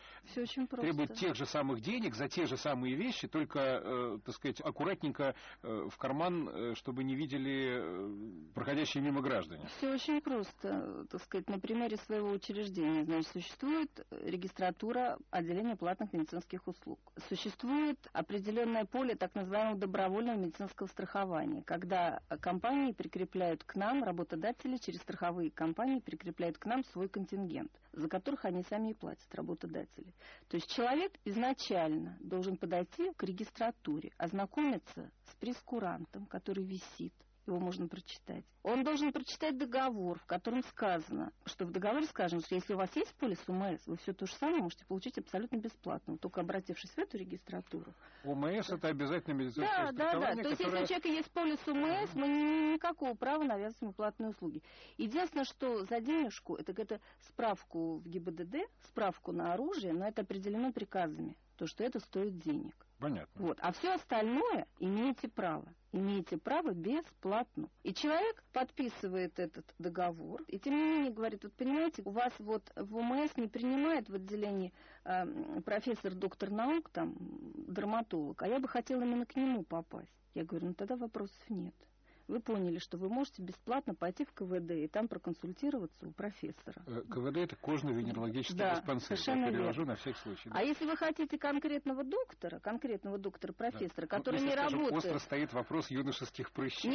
требует тех же самых денег за те же самые вещи, только, так сказать, аккуратненько в карман, чтобы не видели проходящие мимо граждане. Все очень просто, так сказать, на примере своего учреждения. Значит, существует регистратура отделения платных медицинских услуг. Существует определенное поле так называемого добровольного медицинского страхования, когда компании прикрепляют к нам, работодатели через страховые компании прикрепляют к нам свой контингент, за которых они сами и платят, работодатели. То есть человек изначально должен подойти к регистратуре, ознакомиться с прескурантом, который висит, его можно прочитать. Он должен прочитать договор, в котором сказано, что в договоре сказано, что если у вас есть полис УМС, вы все то же самое можете получить абсолютно бесплатно, только обратившись в эту регистратуру. УМС это обязательно медицинское страхование. Да. То есть если у человека есть полис УМС, мы никакого права навязываем платные услуги. Единственное, что за денежку, это справку в ГИБДД, справку на оружие, но это определено приказами, то что это стоит денег. Понятно. Вот. А все остальное имеете право. Имеете право бесплатно. И человек подписывает этот договор, и тем не менее говорит, вот понимаете, у вас вот в УМС не принимает в отделении профессор, доктор наук, там, дерматолог, а я бы хотела именно к нему попасть. Я говорю, ну тогда вопросов нет. Вы поняли, что вы можете бесплатно пойти в КВД и там проконсультироваться у профессора. КВД это кожно-венерологический диспансер. Я перевожу на всякий случай. А если вы хотите конкретного доктора, профессора, который не работает... Остро стоит вопрос юношеских прыщей.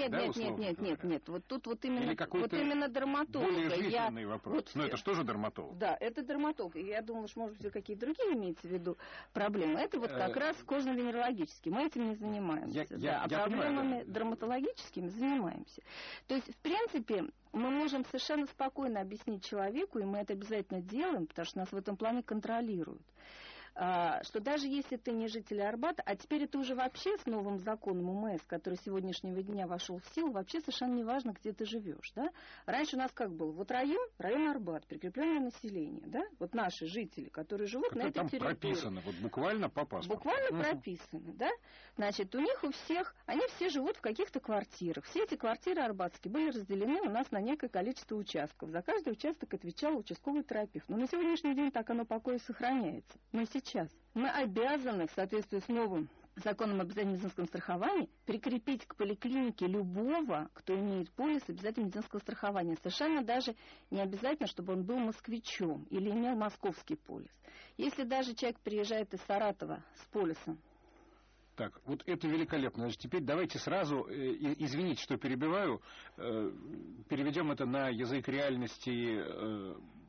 Нет. Вот тут вот именно дерматолог. Более жизненный вопрос. Но это что же дерматолог? Да, это дерматолог. Я думала, что, может быть, вы какие-то другие имеете в виду проблемы. Это вот как раз кожно-венерологический. Мы этим не занимаемся. А проблемами дерматологическими занимаемся. То есть, в принципе, мы можем совершенно спокойно объяснить человеку, и мы это обязательно делаем, потому что нас в этом плане контролируют, что даже если ты не житель Арбата, а теперь это уже вообще с новым законом УМС, который с сегодняшнего дня вошел в силу, вообще совершенно не важно, где ты живешь, да? Раньше у нас как было? Вот район Арбат, прикрепленное население, да? Вот наши жители, которые живут на этой территории. Прописано, вот буквально по паспорту. Буквально прописано, да? Значит, у них у всех, они все живут в каких-то квартирах. Все эти квартиры арбатские были разделены у нас на некое количество участков. За каждый участок отвечал участковый терапевт. Но на сегодняшний день так оно пока и сохраняется. Но сейчас мы обязаны, в соответствии с новым законом об обязательном медицинском страховании, прикрепить к поликлинике любого, кто имеет полис обязательного медицинского страхования. Совершенно даже не обязательно, чтобы он был москвичом или имел московский полис. Если даже человек приезжает из Саратова с полисом. Так, вот это великолепно. Значит, теперь давайте сразу, извините, что перебиваю, переведем это на язык реальности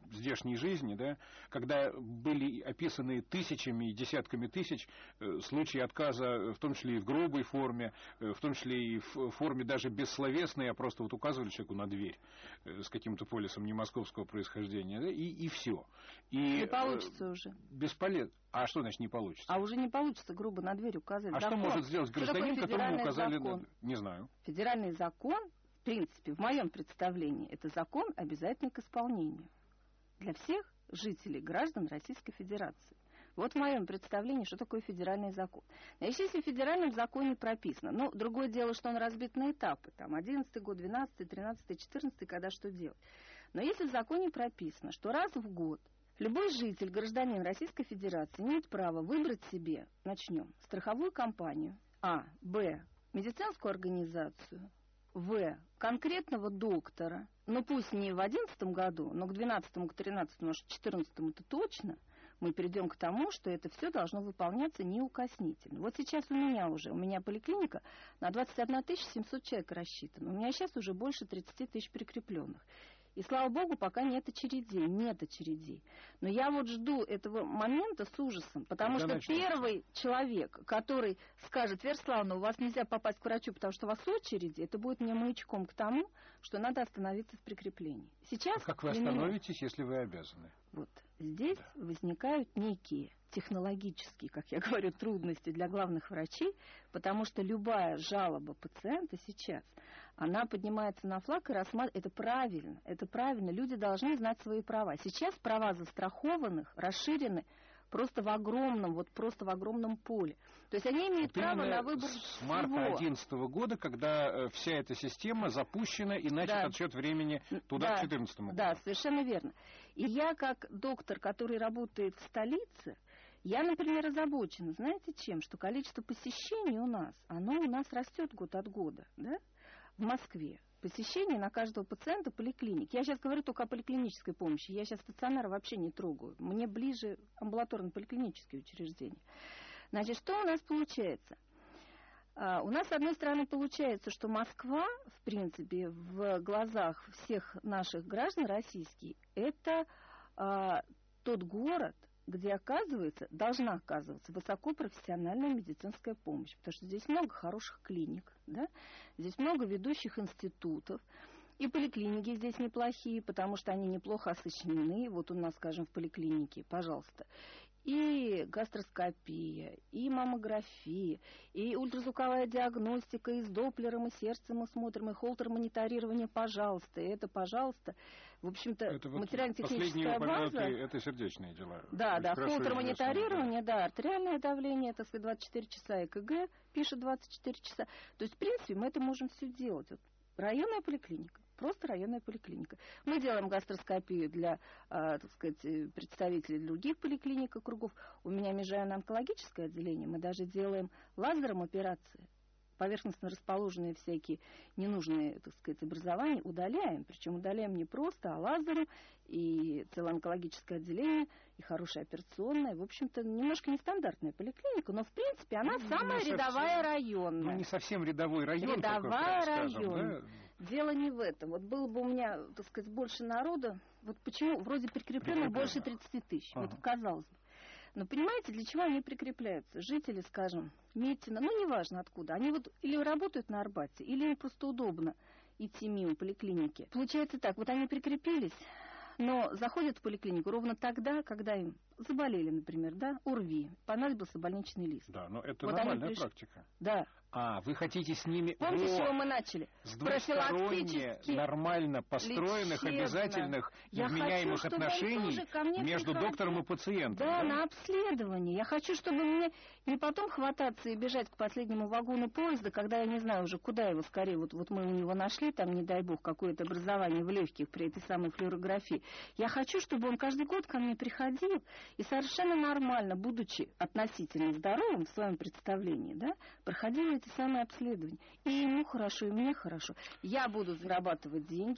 здешней жизни, да, когда были описаны тысячами и десятками тысяч случаи отказа, в том числе и в грубой форме, в том числе и в форме даже бессловесной, а просто вот указывали человеку на дверь с каким-то полисом не московского происхождения, да, и все. Не получится уже. Бесполезно. А что значит не получится? А уже не получится грубо на дверь указать. А закон. что может сделать гражданин, которому указали... Закон? Не знаю. Федеральный закон, в принципе, в моем представлении, это закон обязательный к исполнению для всех жителей, граждан Российской Федерации. Вот в моем представлении, что такое федеральный закон. Значит, если в федеральном законе прописано, ну, другое дело, что он разбит на этапы, там, 11-й год, 12-й, 13-й, 14-й, когда что делать. Но если в законе прописано, что раз в год любой житель, гражданин Российской Федерации имеет право выбрать себе, начнем, страховую компанию, а, б, медицинскую организацию, в, конкретного доктора, ну пусть не в 2011 году, но к 2012, к 2013, может, к 2014 это точно, мы перейдем к тому, что это все должно выполняться неукоснительно. Вот сейчас у меня поликлиника на 21 700 человек рассчитана. У меня сейчас уже больше 30 тысяч прикрепленных. И, слава богу, пока нет очередей. Но я вот жду этого момента с ужасом, потому что первый человек, который скажет: Вера Славовна, у вас нельзя попасть к врачу, потому что у вас очереди, это будет мне маячком к тому, что надо остановиться в прикреплении. Сейчас... Как вы остановитесь, если вы обязаны? Вот здесь возникают некие технологические, как я говорю, трудности для главных врачей, потому что любая жалоба пациента сейчас, она поднимается на флаг и рассматривается. Это правильно. Люди должны знать свои права. Сейчас права застрахованных расширены просто в огромном поле. То есть они имеют право на выбор с марта 2011 года, когда вся эта система запущена и начат отсчет времени туда, к 2014 году. Да, совершенно верно. И я, как доктор, который работает в столице, я, например, озабочена, знаете чем? Что количество посещений оно у нас растет год от года, да? В Москве. Посещение на каждого пациента поликлиники. Я сейчас говорю только о поликлинической помощи. Я сейчас стационар вообще не трогаю. Мне ближе амбулаторно-поликлинические учреждения. Значит, что у нас получается? У нас, с одной стороны, получается, что Москва, в принципе, в глазах всех наших граждан российских, это тот город, где должна оказываться высокопрофессиональная медицинская помощь. Потому что здесь много хороших клиник, да? Здесь много ведущих институтов. И поликлиники здесь неплохие, потому что они неплохо освещены. Вот у нас, скажем, в поликлинике, пожалуйста. И гастроскопия, и маммография, и ультразвуковая диагностика, и с Доплером, и сердцем мы смотрим, и холтер-мониторирование, пожалуйста, и это, пожалуйста. В общем-то, материально-техническая база... Это сердечные дела. Да, холтер-мониторирование, артериальное давление, так сказать, 24 часа, ЭКГ пишет 24 часа. То есть, в принципе, мы это можем все делать. Вот, районная поликлиника. Просто районная поликлиника. Мы делаем гастроскопию для, так сказать, представителей других поликлиник округов. У меня межрайонно-онкологическое отделение. Мы даже делаем лазером операции. Поверхностно расположенные всякие ненужные, так сказать, образования удаляем. Причем удаляем не просто, а лазером. И целое онкологическое отделение, и хорошая операционная. В общем-то, немножко нестандартная поликлиника, но, в принципе, она самая рядовая районная. Не совсем рядовой район. Рядовая район. Дело не в этом. Вот было бы у меня, так сказать, больше народа. Вот почему вроде прикрепленных больше 30 тысяч. Вот казалось бы. Но понимаете, для чего они прикрепляются? Жители, скажем, Метина, неважно откуда. Они вот или работают на Арбате, или им просто удобно идти мимо поликлиники. Получается так, вот они прикрепились, но заходят в поликлинику ровно тогда, когда им заболели, например, ОРВИ, понадобился больничный лист. Да, но это вот нормальная практика. Да. А, вы хотите с ними... Помните, с чего мы начали? С двухсторонне, нормально построенных, обязательных, вменяемых отношений между доктором и пациентом. Да, на обследование. Я хочу, чтобы мне не потом хвататься и бежать к последнему вагону поезда, когда я не знаю уже, куда его скорее. Вот мы у него нашли, там, не дай бог, какое-то образование в легких при этой самой флюорографии. Я хочу, чтобы он каждый год ко мне приходил и совершенно нормально, будучи относительно здоровым в своем представлении, да, проходил эти самые обследования. И ему хорошо, и мне хорошо. Я буду зарабатывать деньги,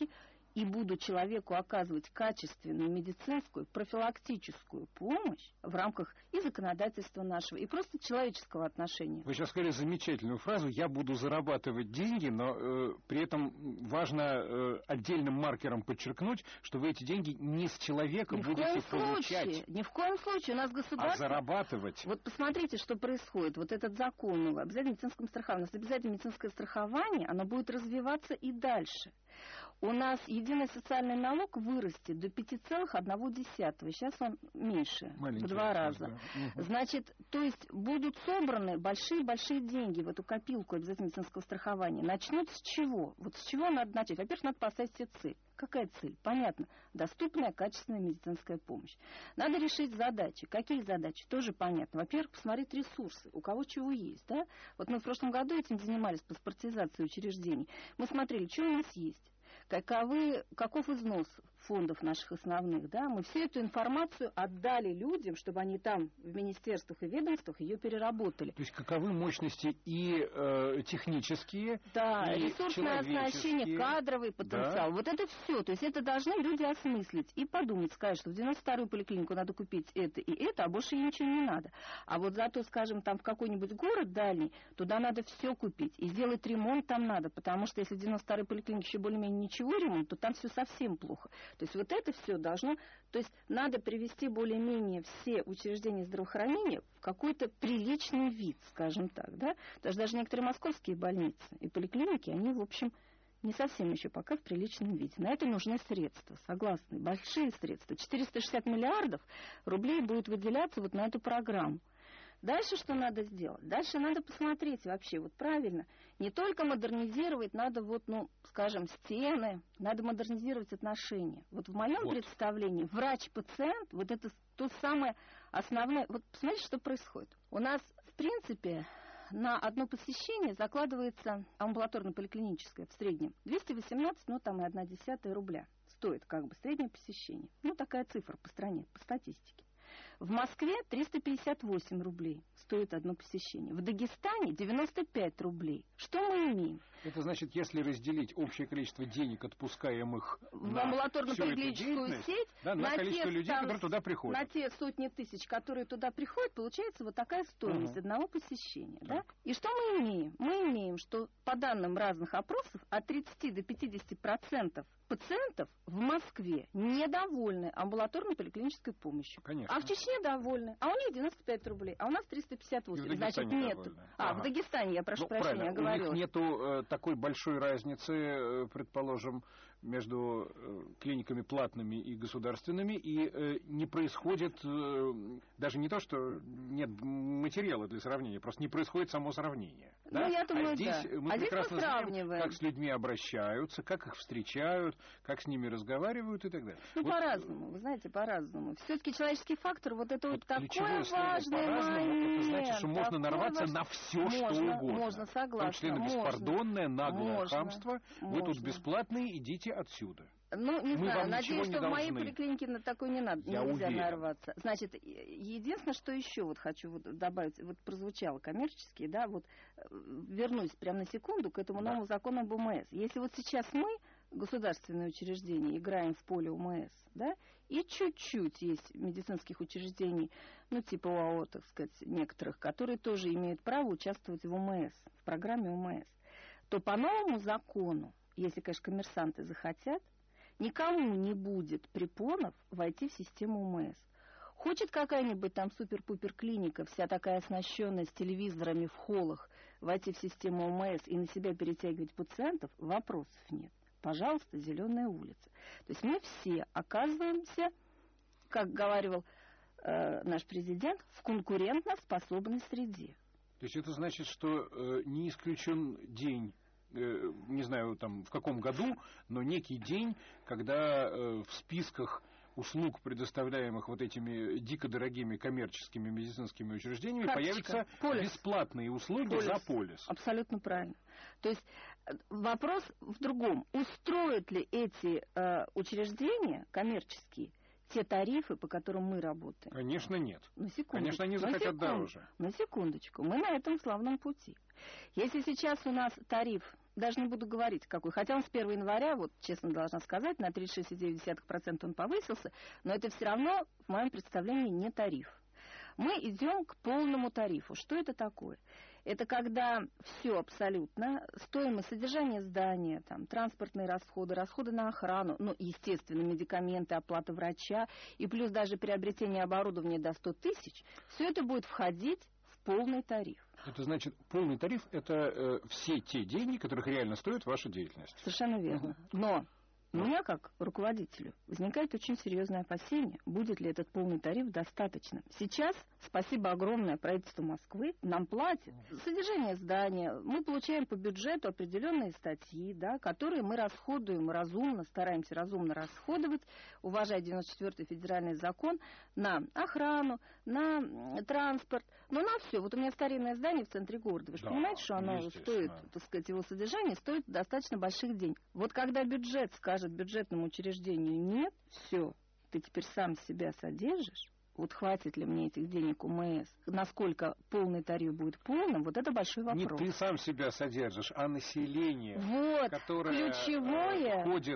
и буду человеку оказывать качественную медицинскую профилактическую помощь в рамках и законодательства нашего, и просто человеческого отношения. Вы сейчас сказали замечательную фразу «я буду зарабатывать деньги», но при этом важно отдельным маркером подчеркнуть, что вы эти деньги не с человека будете получать. Ни в коем случае. У нас государство... А зарабатывать. Вот посмотрите, что происходит. Вот этот закон, обязательно медицинское страхование. У нас обязательно медицинское страхование, оно будет развиваться и дальше. У нас единый социальный налог вырастет до 5,1. Сейчас он меньше, маленький, в 2 раза. Да. Значит, то есть будут собраны большие-большие деньги в эту копилку обязательно медицинского страхования. Начнут с чего? Вот с чего надо начать? Во-первых, надо поставить себе цель. Какая цель? Понятно. Доступная, качественная медицинская помощь. Надо решить задачи. Какие задачи? Тоже понятно. Во-первых, посмотреть ресурсы. У кого чего есть, да? Вот мы в прошлом году этим занимались, паспортизацией учреждений. Мы смотрели, что у нас есть. Каков износ фондов наших основных, да, мы всю эту информацию отдали людям, чтобы они там в министерствах и ведомствах ее переработали. То есть каковы мощности и технические, да, и ресурсное оснащение, кадровый потенциал, да. Вот это все, то есть это должны люди осмыслить и подумать, сказать, что в 92-ю поликлинику надо купить это и это, а больше ей ничего не надо. А вот зато, скажем, там в какой-нибудь город дальний, туда надо все купить, и сделать ремонт там надо, потому что если в 92-й поликлинике еще более-менее ничего ремонт, то там все совсем плохо. То есть вот это все должно, то есть надо привести более-менее все учреждения здравоохранения в какой-то приличный вид, скажем так, да. Даже некоторые московские больницы и поликлиники, они, в общем, не совсем еще пока в приличном виде. На это нужны средства, согласны, большие средства. 460 миллиардов рублей будет выделяться вот на эту программу. Дальше что надо сделать? Дальше надо посмотреть вообще, вот правильно, не только модернизировать, надо вот, скажем, стены, надо модернизировать отношения. Вот в моем представлении врач-пациент, вот это то самое основное. Вот посмотрите, что происходит. У нас, в принципе, на одно посещение закладывается амбулаторно-поликлиническое в среднем 218, там и 0,1 рубля стоит как бы среднее посещение. Такая цифра по стране, по статистике. В Москве 358 рублей стоит одно посещение. В Дагестане 95 рублей. Что мы имеем? Это значит, если разделить общее количество денег, отпускаемых в амбулаторно-поликлиническую сеть, да, на количество людей, которые туда приходят. На те сотни тысяч, которые туда приходят, получается вот такая стоимость одного посещения. Да? И что мы имеем? Мы имеем, что по данным разных опросов от 30 до 50% пациентов в Москве недовольны амбулаторно-поликлинической помощью. Конечно. А в Чечне довольны. А у них 95 рублей, а у нас 358. Значит, нет. В Дагестане, я прошу прощения, я говорю. У них нету такой большой разницы, предположим, между клиниками платными и государственными, и не происходит даже не то, что нет материала для сравнения, просто не происходит само сравнение. Да? Я думаю, здесь мы прекрасно знаем, как с людьми обращаются, как их встречают, как с ними разговаривают и так далее. По-разному, вы знаете, по-разному. Все-таки человеческий фактор, вот это вот такой важный момент. Это значит, что можно нарваться на все, что угодно. Можно, согласна. В том числе на беспардонное, наглое хамство. Вы тут бесплатные, идите отсюда. Не знаю, надеюсь, что в моей поликлинике на такое нельзя нарваться. Значит, единственное, что еще вот хочу добавить, вот прозвучало коммерчески, да, вот вернусь прямо на секунду к этому новому закону об ОМС. Если вот сейчас мы, государственные учреждения, играем в поле ОМС, да, и чуть-чуть есть медицинских учреждений, типа ОАО, так сказать, некоторых, которые тоже имеют право участвовать в ОМС, в программе ОМС, то по новому закону, если, конечно, коммерсанты захотят, никому не будет препонов войти в систему ОМС. Хочет какая-нибудь там супер-пупер клиника, вся такая оснащенная с телевизорами в холлах, войти в систему ОМС и на себя перетягивать пациентов, вопросов нет. Пожалуйста, зеленая улица. То есть мы все оказываемся, как говаривал наш президент, в конкурентно-способной среде. То есть это значит, что не исключен день, не знаю, там в каком году, но некий день, когда в списках услуг, предоставляемых вот этими дико дорогими коммерческими медицинскими учреждениями, появятся бесплатные услуги за полис. Абсолютно правильно. То есть вопрос в другом. Устроят ли эти учреждения коммерческие те тарифы, по которым мы работаем? Конечно, нет. Конечно, они захотят дороже. На секундочку. Мы на этом славном пути. Если сейчас у нас тариф даже не буду говорить, какой. Хотя он с 1 января, вот честно должна сказать, на 36,9% он повысился, но это все равно, в моем представлении, не тариф. Мы идем к полному тарифу. Что это такое? Это когда все абсолютно, стоимость содержания здания, там, транспортные расходы, расходы на охрану, ну, естественно, медикаменты, оплата врача, и плюс даже приобретение оборудования до 100 тысяч, все это будет входить в полный тариф. Это значит, полный тариф – это все те деньги, которых реально стоит ваша деятельность. Совершенно верно. Но у меня, как руководителю, возникает очень серьезное опасение, будет ли этот полный тариф достаточным. Сейчас, спасибо огромное правительству Москвы, нам платят содержание здания, мы получаем по бюджету определенные статьи, да, которые мы расходуем разумно, стараемся разумно расходовать, уважая 94-й федеральный закон, на охрану, на транспорт, но на все. Вот у меня старинное здание в центре города, вы же понимаете, что оно стоит, так сказать, его содержание стоит достаточно больших денег. Вот когда бюджет скажет бюджетному учреждению нет, все, ты теперь сам себя содержишь, вот хватит ли мне этих денег УМС, насколько полный тариф будет полным, вот это большой вопрос. Не ты сам себя содержишь, а население, вот, которое ходит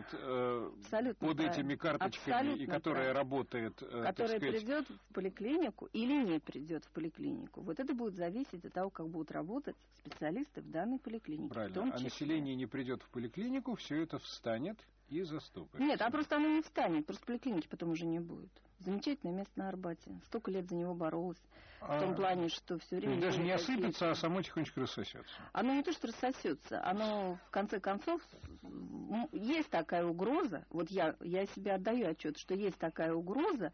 под этими карточками абсолютно и которое работает, которое придет в поликлинику или не придет в поликлинику. Вот это будет зависеть от того, как будут работать специалисты в данной поликлинике. Правильно, а население не придет в поликлинику, все это встанет и застопает. Нет, а просто оно не встанет, просто поликлиники потом уже не будет. Замечательное место на Арбате. Столько лет за него боролась. В том плане, что все время... Даже не осыпется, а само тихонечко рассосется. Оно не то, что рассосется, оно в конце концов... Есть такая угроза, вот я себе отдаю отчет, что есть такая угроза,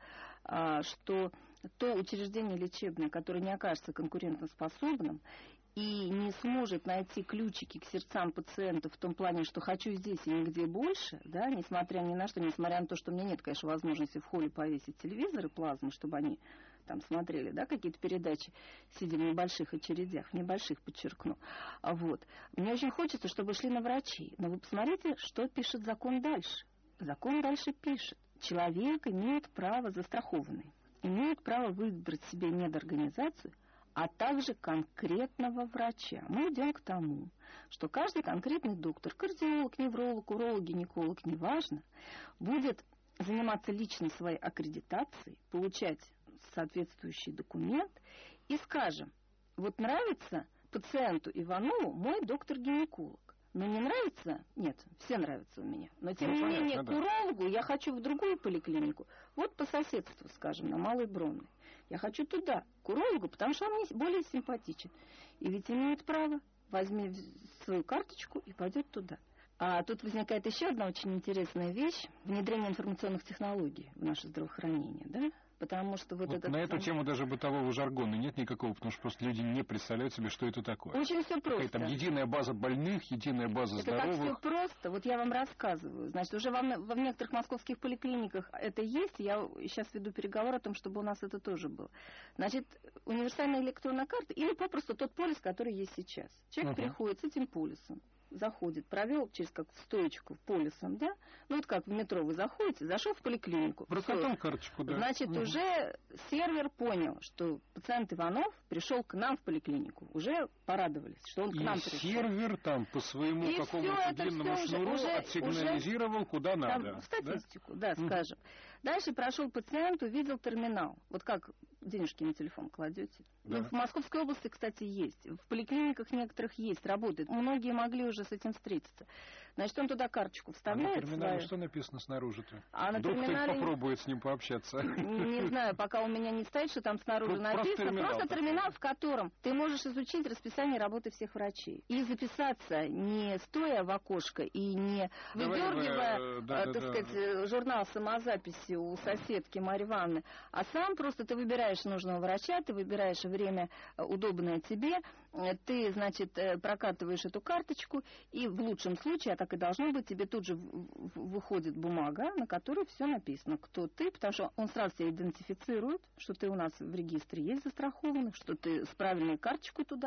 что то учреждение лечебное, которое не окажется конкурентоспособным, и не сможет найти ключики к сердцам пациентов в том плане, что хочу здесь и нигде больше, да, несмотря ни на что, несмотря на то, что у меня нет, конечно, возможности в холле повесить телевизор и плазму, чтобы они там смотрели, да, какие-то передачи, сидя в небольших очередях, небольших, подчеркну. Вот. Мне очень хочется, чтобы шли на врачей. Но вы посмотрите, что пишет закон дальше. Закон дальше пишет. Человек имеет право, застрахованный, имеет право выбрать себе медорганизацию, а также конкретного врача. Мы идем к тому, что каждый конкретный доктор, кардиолог, невролог, уролог, гинеколог, неважно, будет заниматься лично своей аккредитацией, получать соответствующий документ и, скажем, вот нравится пациенту Иванову мой доктор-гинеколог, но не нравится, нет, все нравятся у меня, но тем не менее к урологу я хочу в другую поликлинику, вот по соседству, скажем, на Малой Бронной. Я хочу туда, к урологу, потому что он мне более симпатичен. И ведь имеет право, возьми свою карточку и пойдет туда. А тут возникает еще одна очень интересная вещь. Внедрение информационных технологий в наше здравоохранение, да? Потому что вот этот... На эту тему даже бытового жаргона нет никакого, потому что просто люди не представляют себе, что это такое. Очень все просто. Там единая база больных, единая база здоровых. Это так все просто. Вот я вам рассказываю. Значит, уже во некоторых московских поликлиниках это есть. Я сейчас веду переговоры о том, чтобы у нас это тоже было. Значит, универсальная электронная карта или попросту тот полис, который есть сейчас. Человек приходит с этим полисом. Заходит, провел через как стоечку полисом, да? Ну, вот как в метро вы заходите, зашел в поликлинику. Прокатал карточку, да. Значит, уже сервер понял, что пациент Иванов пришел к нам в поликлинику. Уже порадовались, что он к нам пришел. И сервер там по своему какому-то длинному шнуру отсигнализировал, куда надо. Там, статистику, да, скажем. Дальше прошел пациент, увидел терминал. Вот как денежки на телефон кладете. Да. Ну, в Московской области, кстати, есть. В поликлиниках некоторых есть, работает. Многие могли уже с этим встретиться. Значит, он туда карточку вставляет. А на терминале что написано снаружи-то? А на вдруг терминале... кто-то попробует с ним пообщаться. Не знаю, пока у меня не стоит, что там снаружи написано. Просто терминал, в котором ты можешь изучить расписание работы всех врачей. И записаться, не стоя в окошко и не выдергивая, так сказать, журнал самозаписи у соседки Марьи Ивановны, а сам просто ты выбираешь нужного врача, ты выбираешь время, удобное тебе, ты, значит, прокатываешь эту карточку, и в лучшем случае, а так и должно быть, тебе тут же выходит бумага, на которой все написано, кто ты, потому что он сразу тебя идентифицирует, что ты у нас в регистре есть застрахованных, что ты с правильной карточкой туда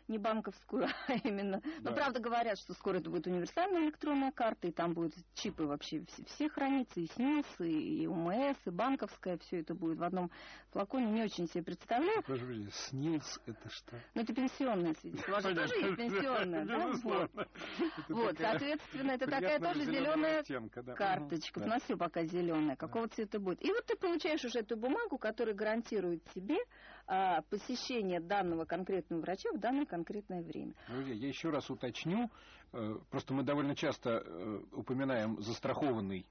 не банковскую, а именно... Да. Но правда говорят, что скоро это будет универсальная электронная карта, и там будут чипы вообще все храниться, и СНИЛС, и УМС, и банковская, все это будет в одном флаконе. Не очень себе представляю. СНИЛС это что? Ну, это пенсионное свидетельство. У вас же тоже есть пенсионное, да? Вот, соответственно, это такая тоже зеленая карточка. У нас все пока зеленая. Какого цвета будет? И вот ты получаешь уже эту бумагу, которая гарантирует тебе посещение данного конкретного врача в данное конкретное время. Друзья, я еще раз уточню. Просто мы довольно часто упоминаем застрахованный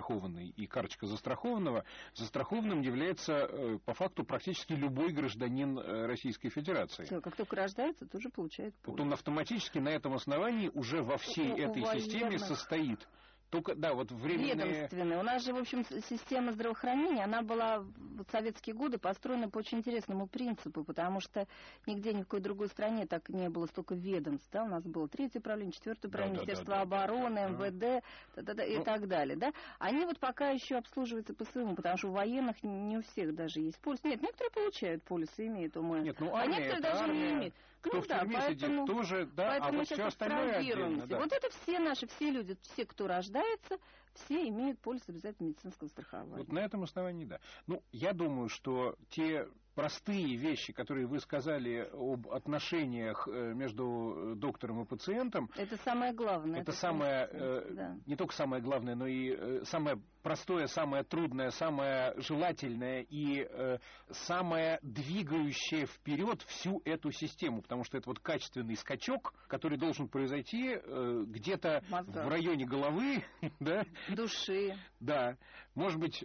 и карточка застрахованного. Застрахованным является по факту практически любой гражданин Российской Федерации. Все, как только рождается, тоже получает полис. Вот он автоматически на этом основании уже во всей этой системе состоит. Только, да, вот временные... Ведомственные. У нас же, в общем, система здравоохранения, она была в советские годы построена по очень интересному принципу, потому что нигде, ни в какой другой стране так не было столько ведомств. Да? У нас было 3-е управление, 4-е управление, Министерство обороны, МВД и так далее. Да? Они вот пока еще обслуживаются по своему, потому что у военных не у всех даже есть полис. Нет, некоторые получают полис и имеют ОМС. Нет, ну, а некоторые даже не имеют. Кто в тюрьме сидит, тоже, да, поэтому а вот все остальное отдельно. Да. Вот это все наши, все люди, все, кто рождается, все имеют полис обязательно медицинского страхования. Вот на этом основании, да. Ну, я думаю, что те простые вещи, которые вы сказали об отношениях между доктором и пациентом... Это самое главное. Это самое, да. Не только самое главное, но и самое простое, самое трудное, самое желательное и самое двигающее вперед всю эту систему. Потому что это вот качественный скачок, который должен произойти где-то в районе головы, да? Души. Да. Может быть,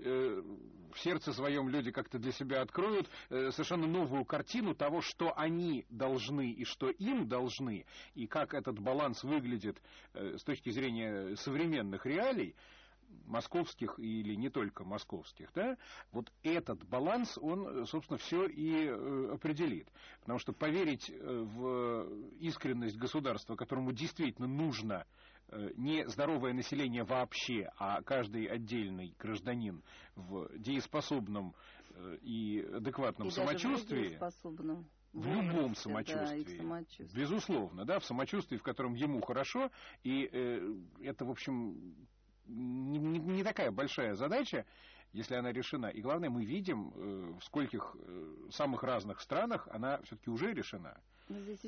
в сердце своем люди как-то для себя откроют совершенно новую картину того, что они должны и что им должны, и как этот баланс выглядит с точки зрения современных реалий, московских или не только московских, да, вот этот баланс, он, собственно, все и определит. Потому что поверить в искренность государства, которому действительно нужно не здоровое население вообще, а каждый отдельный гражданин в дееспособном и адекватном самочувствии, в любом самочувствии, да, безусловно, да, в самочувствии, в котором ему хорошо, и это, в общем, не такая большая задача, если она решена. И главное, мы видим, в скольких самых разных странах она все-таки уже решена. Здесь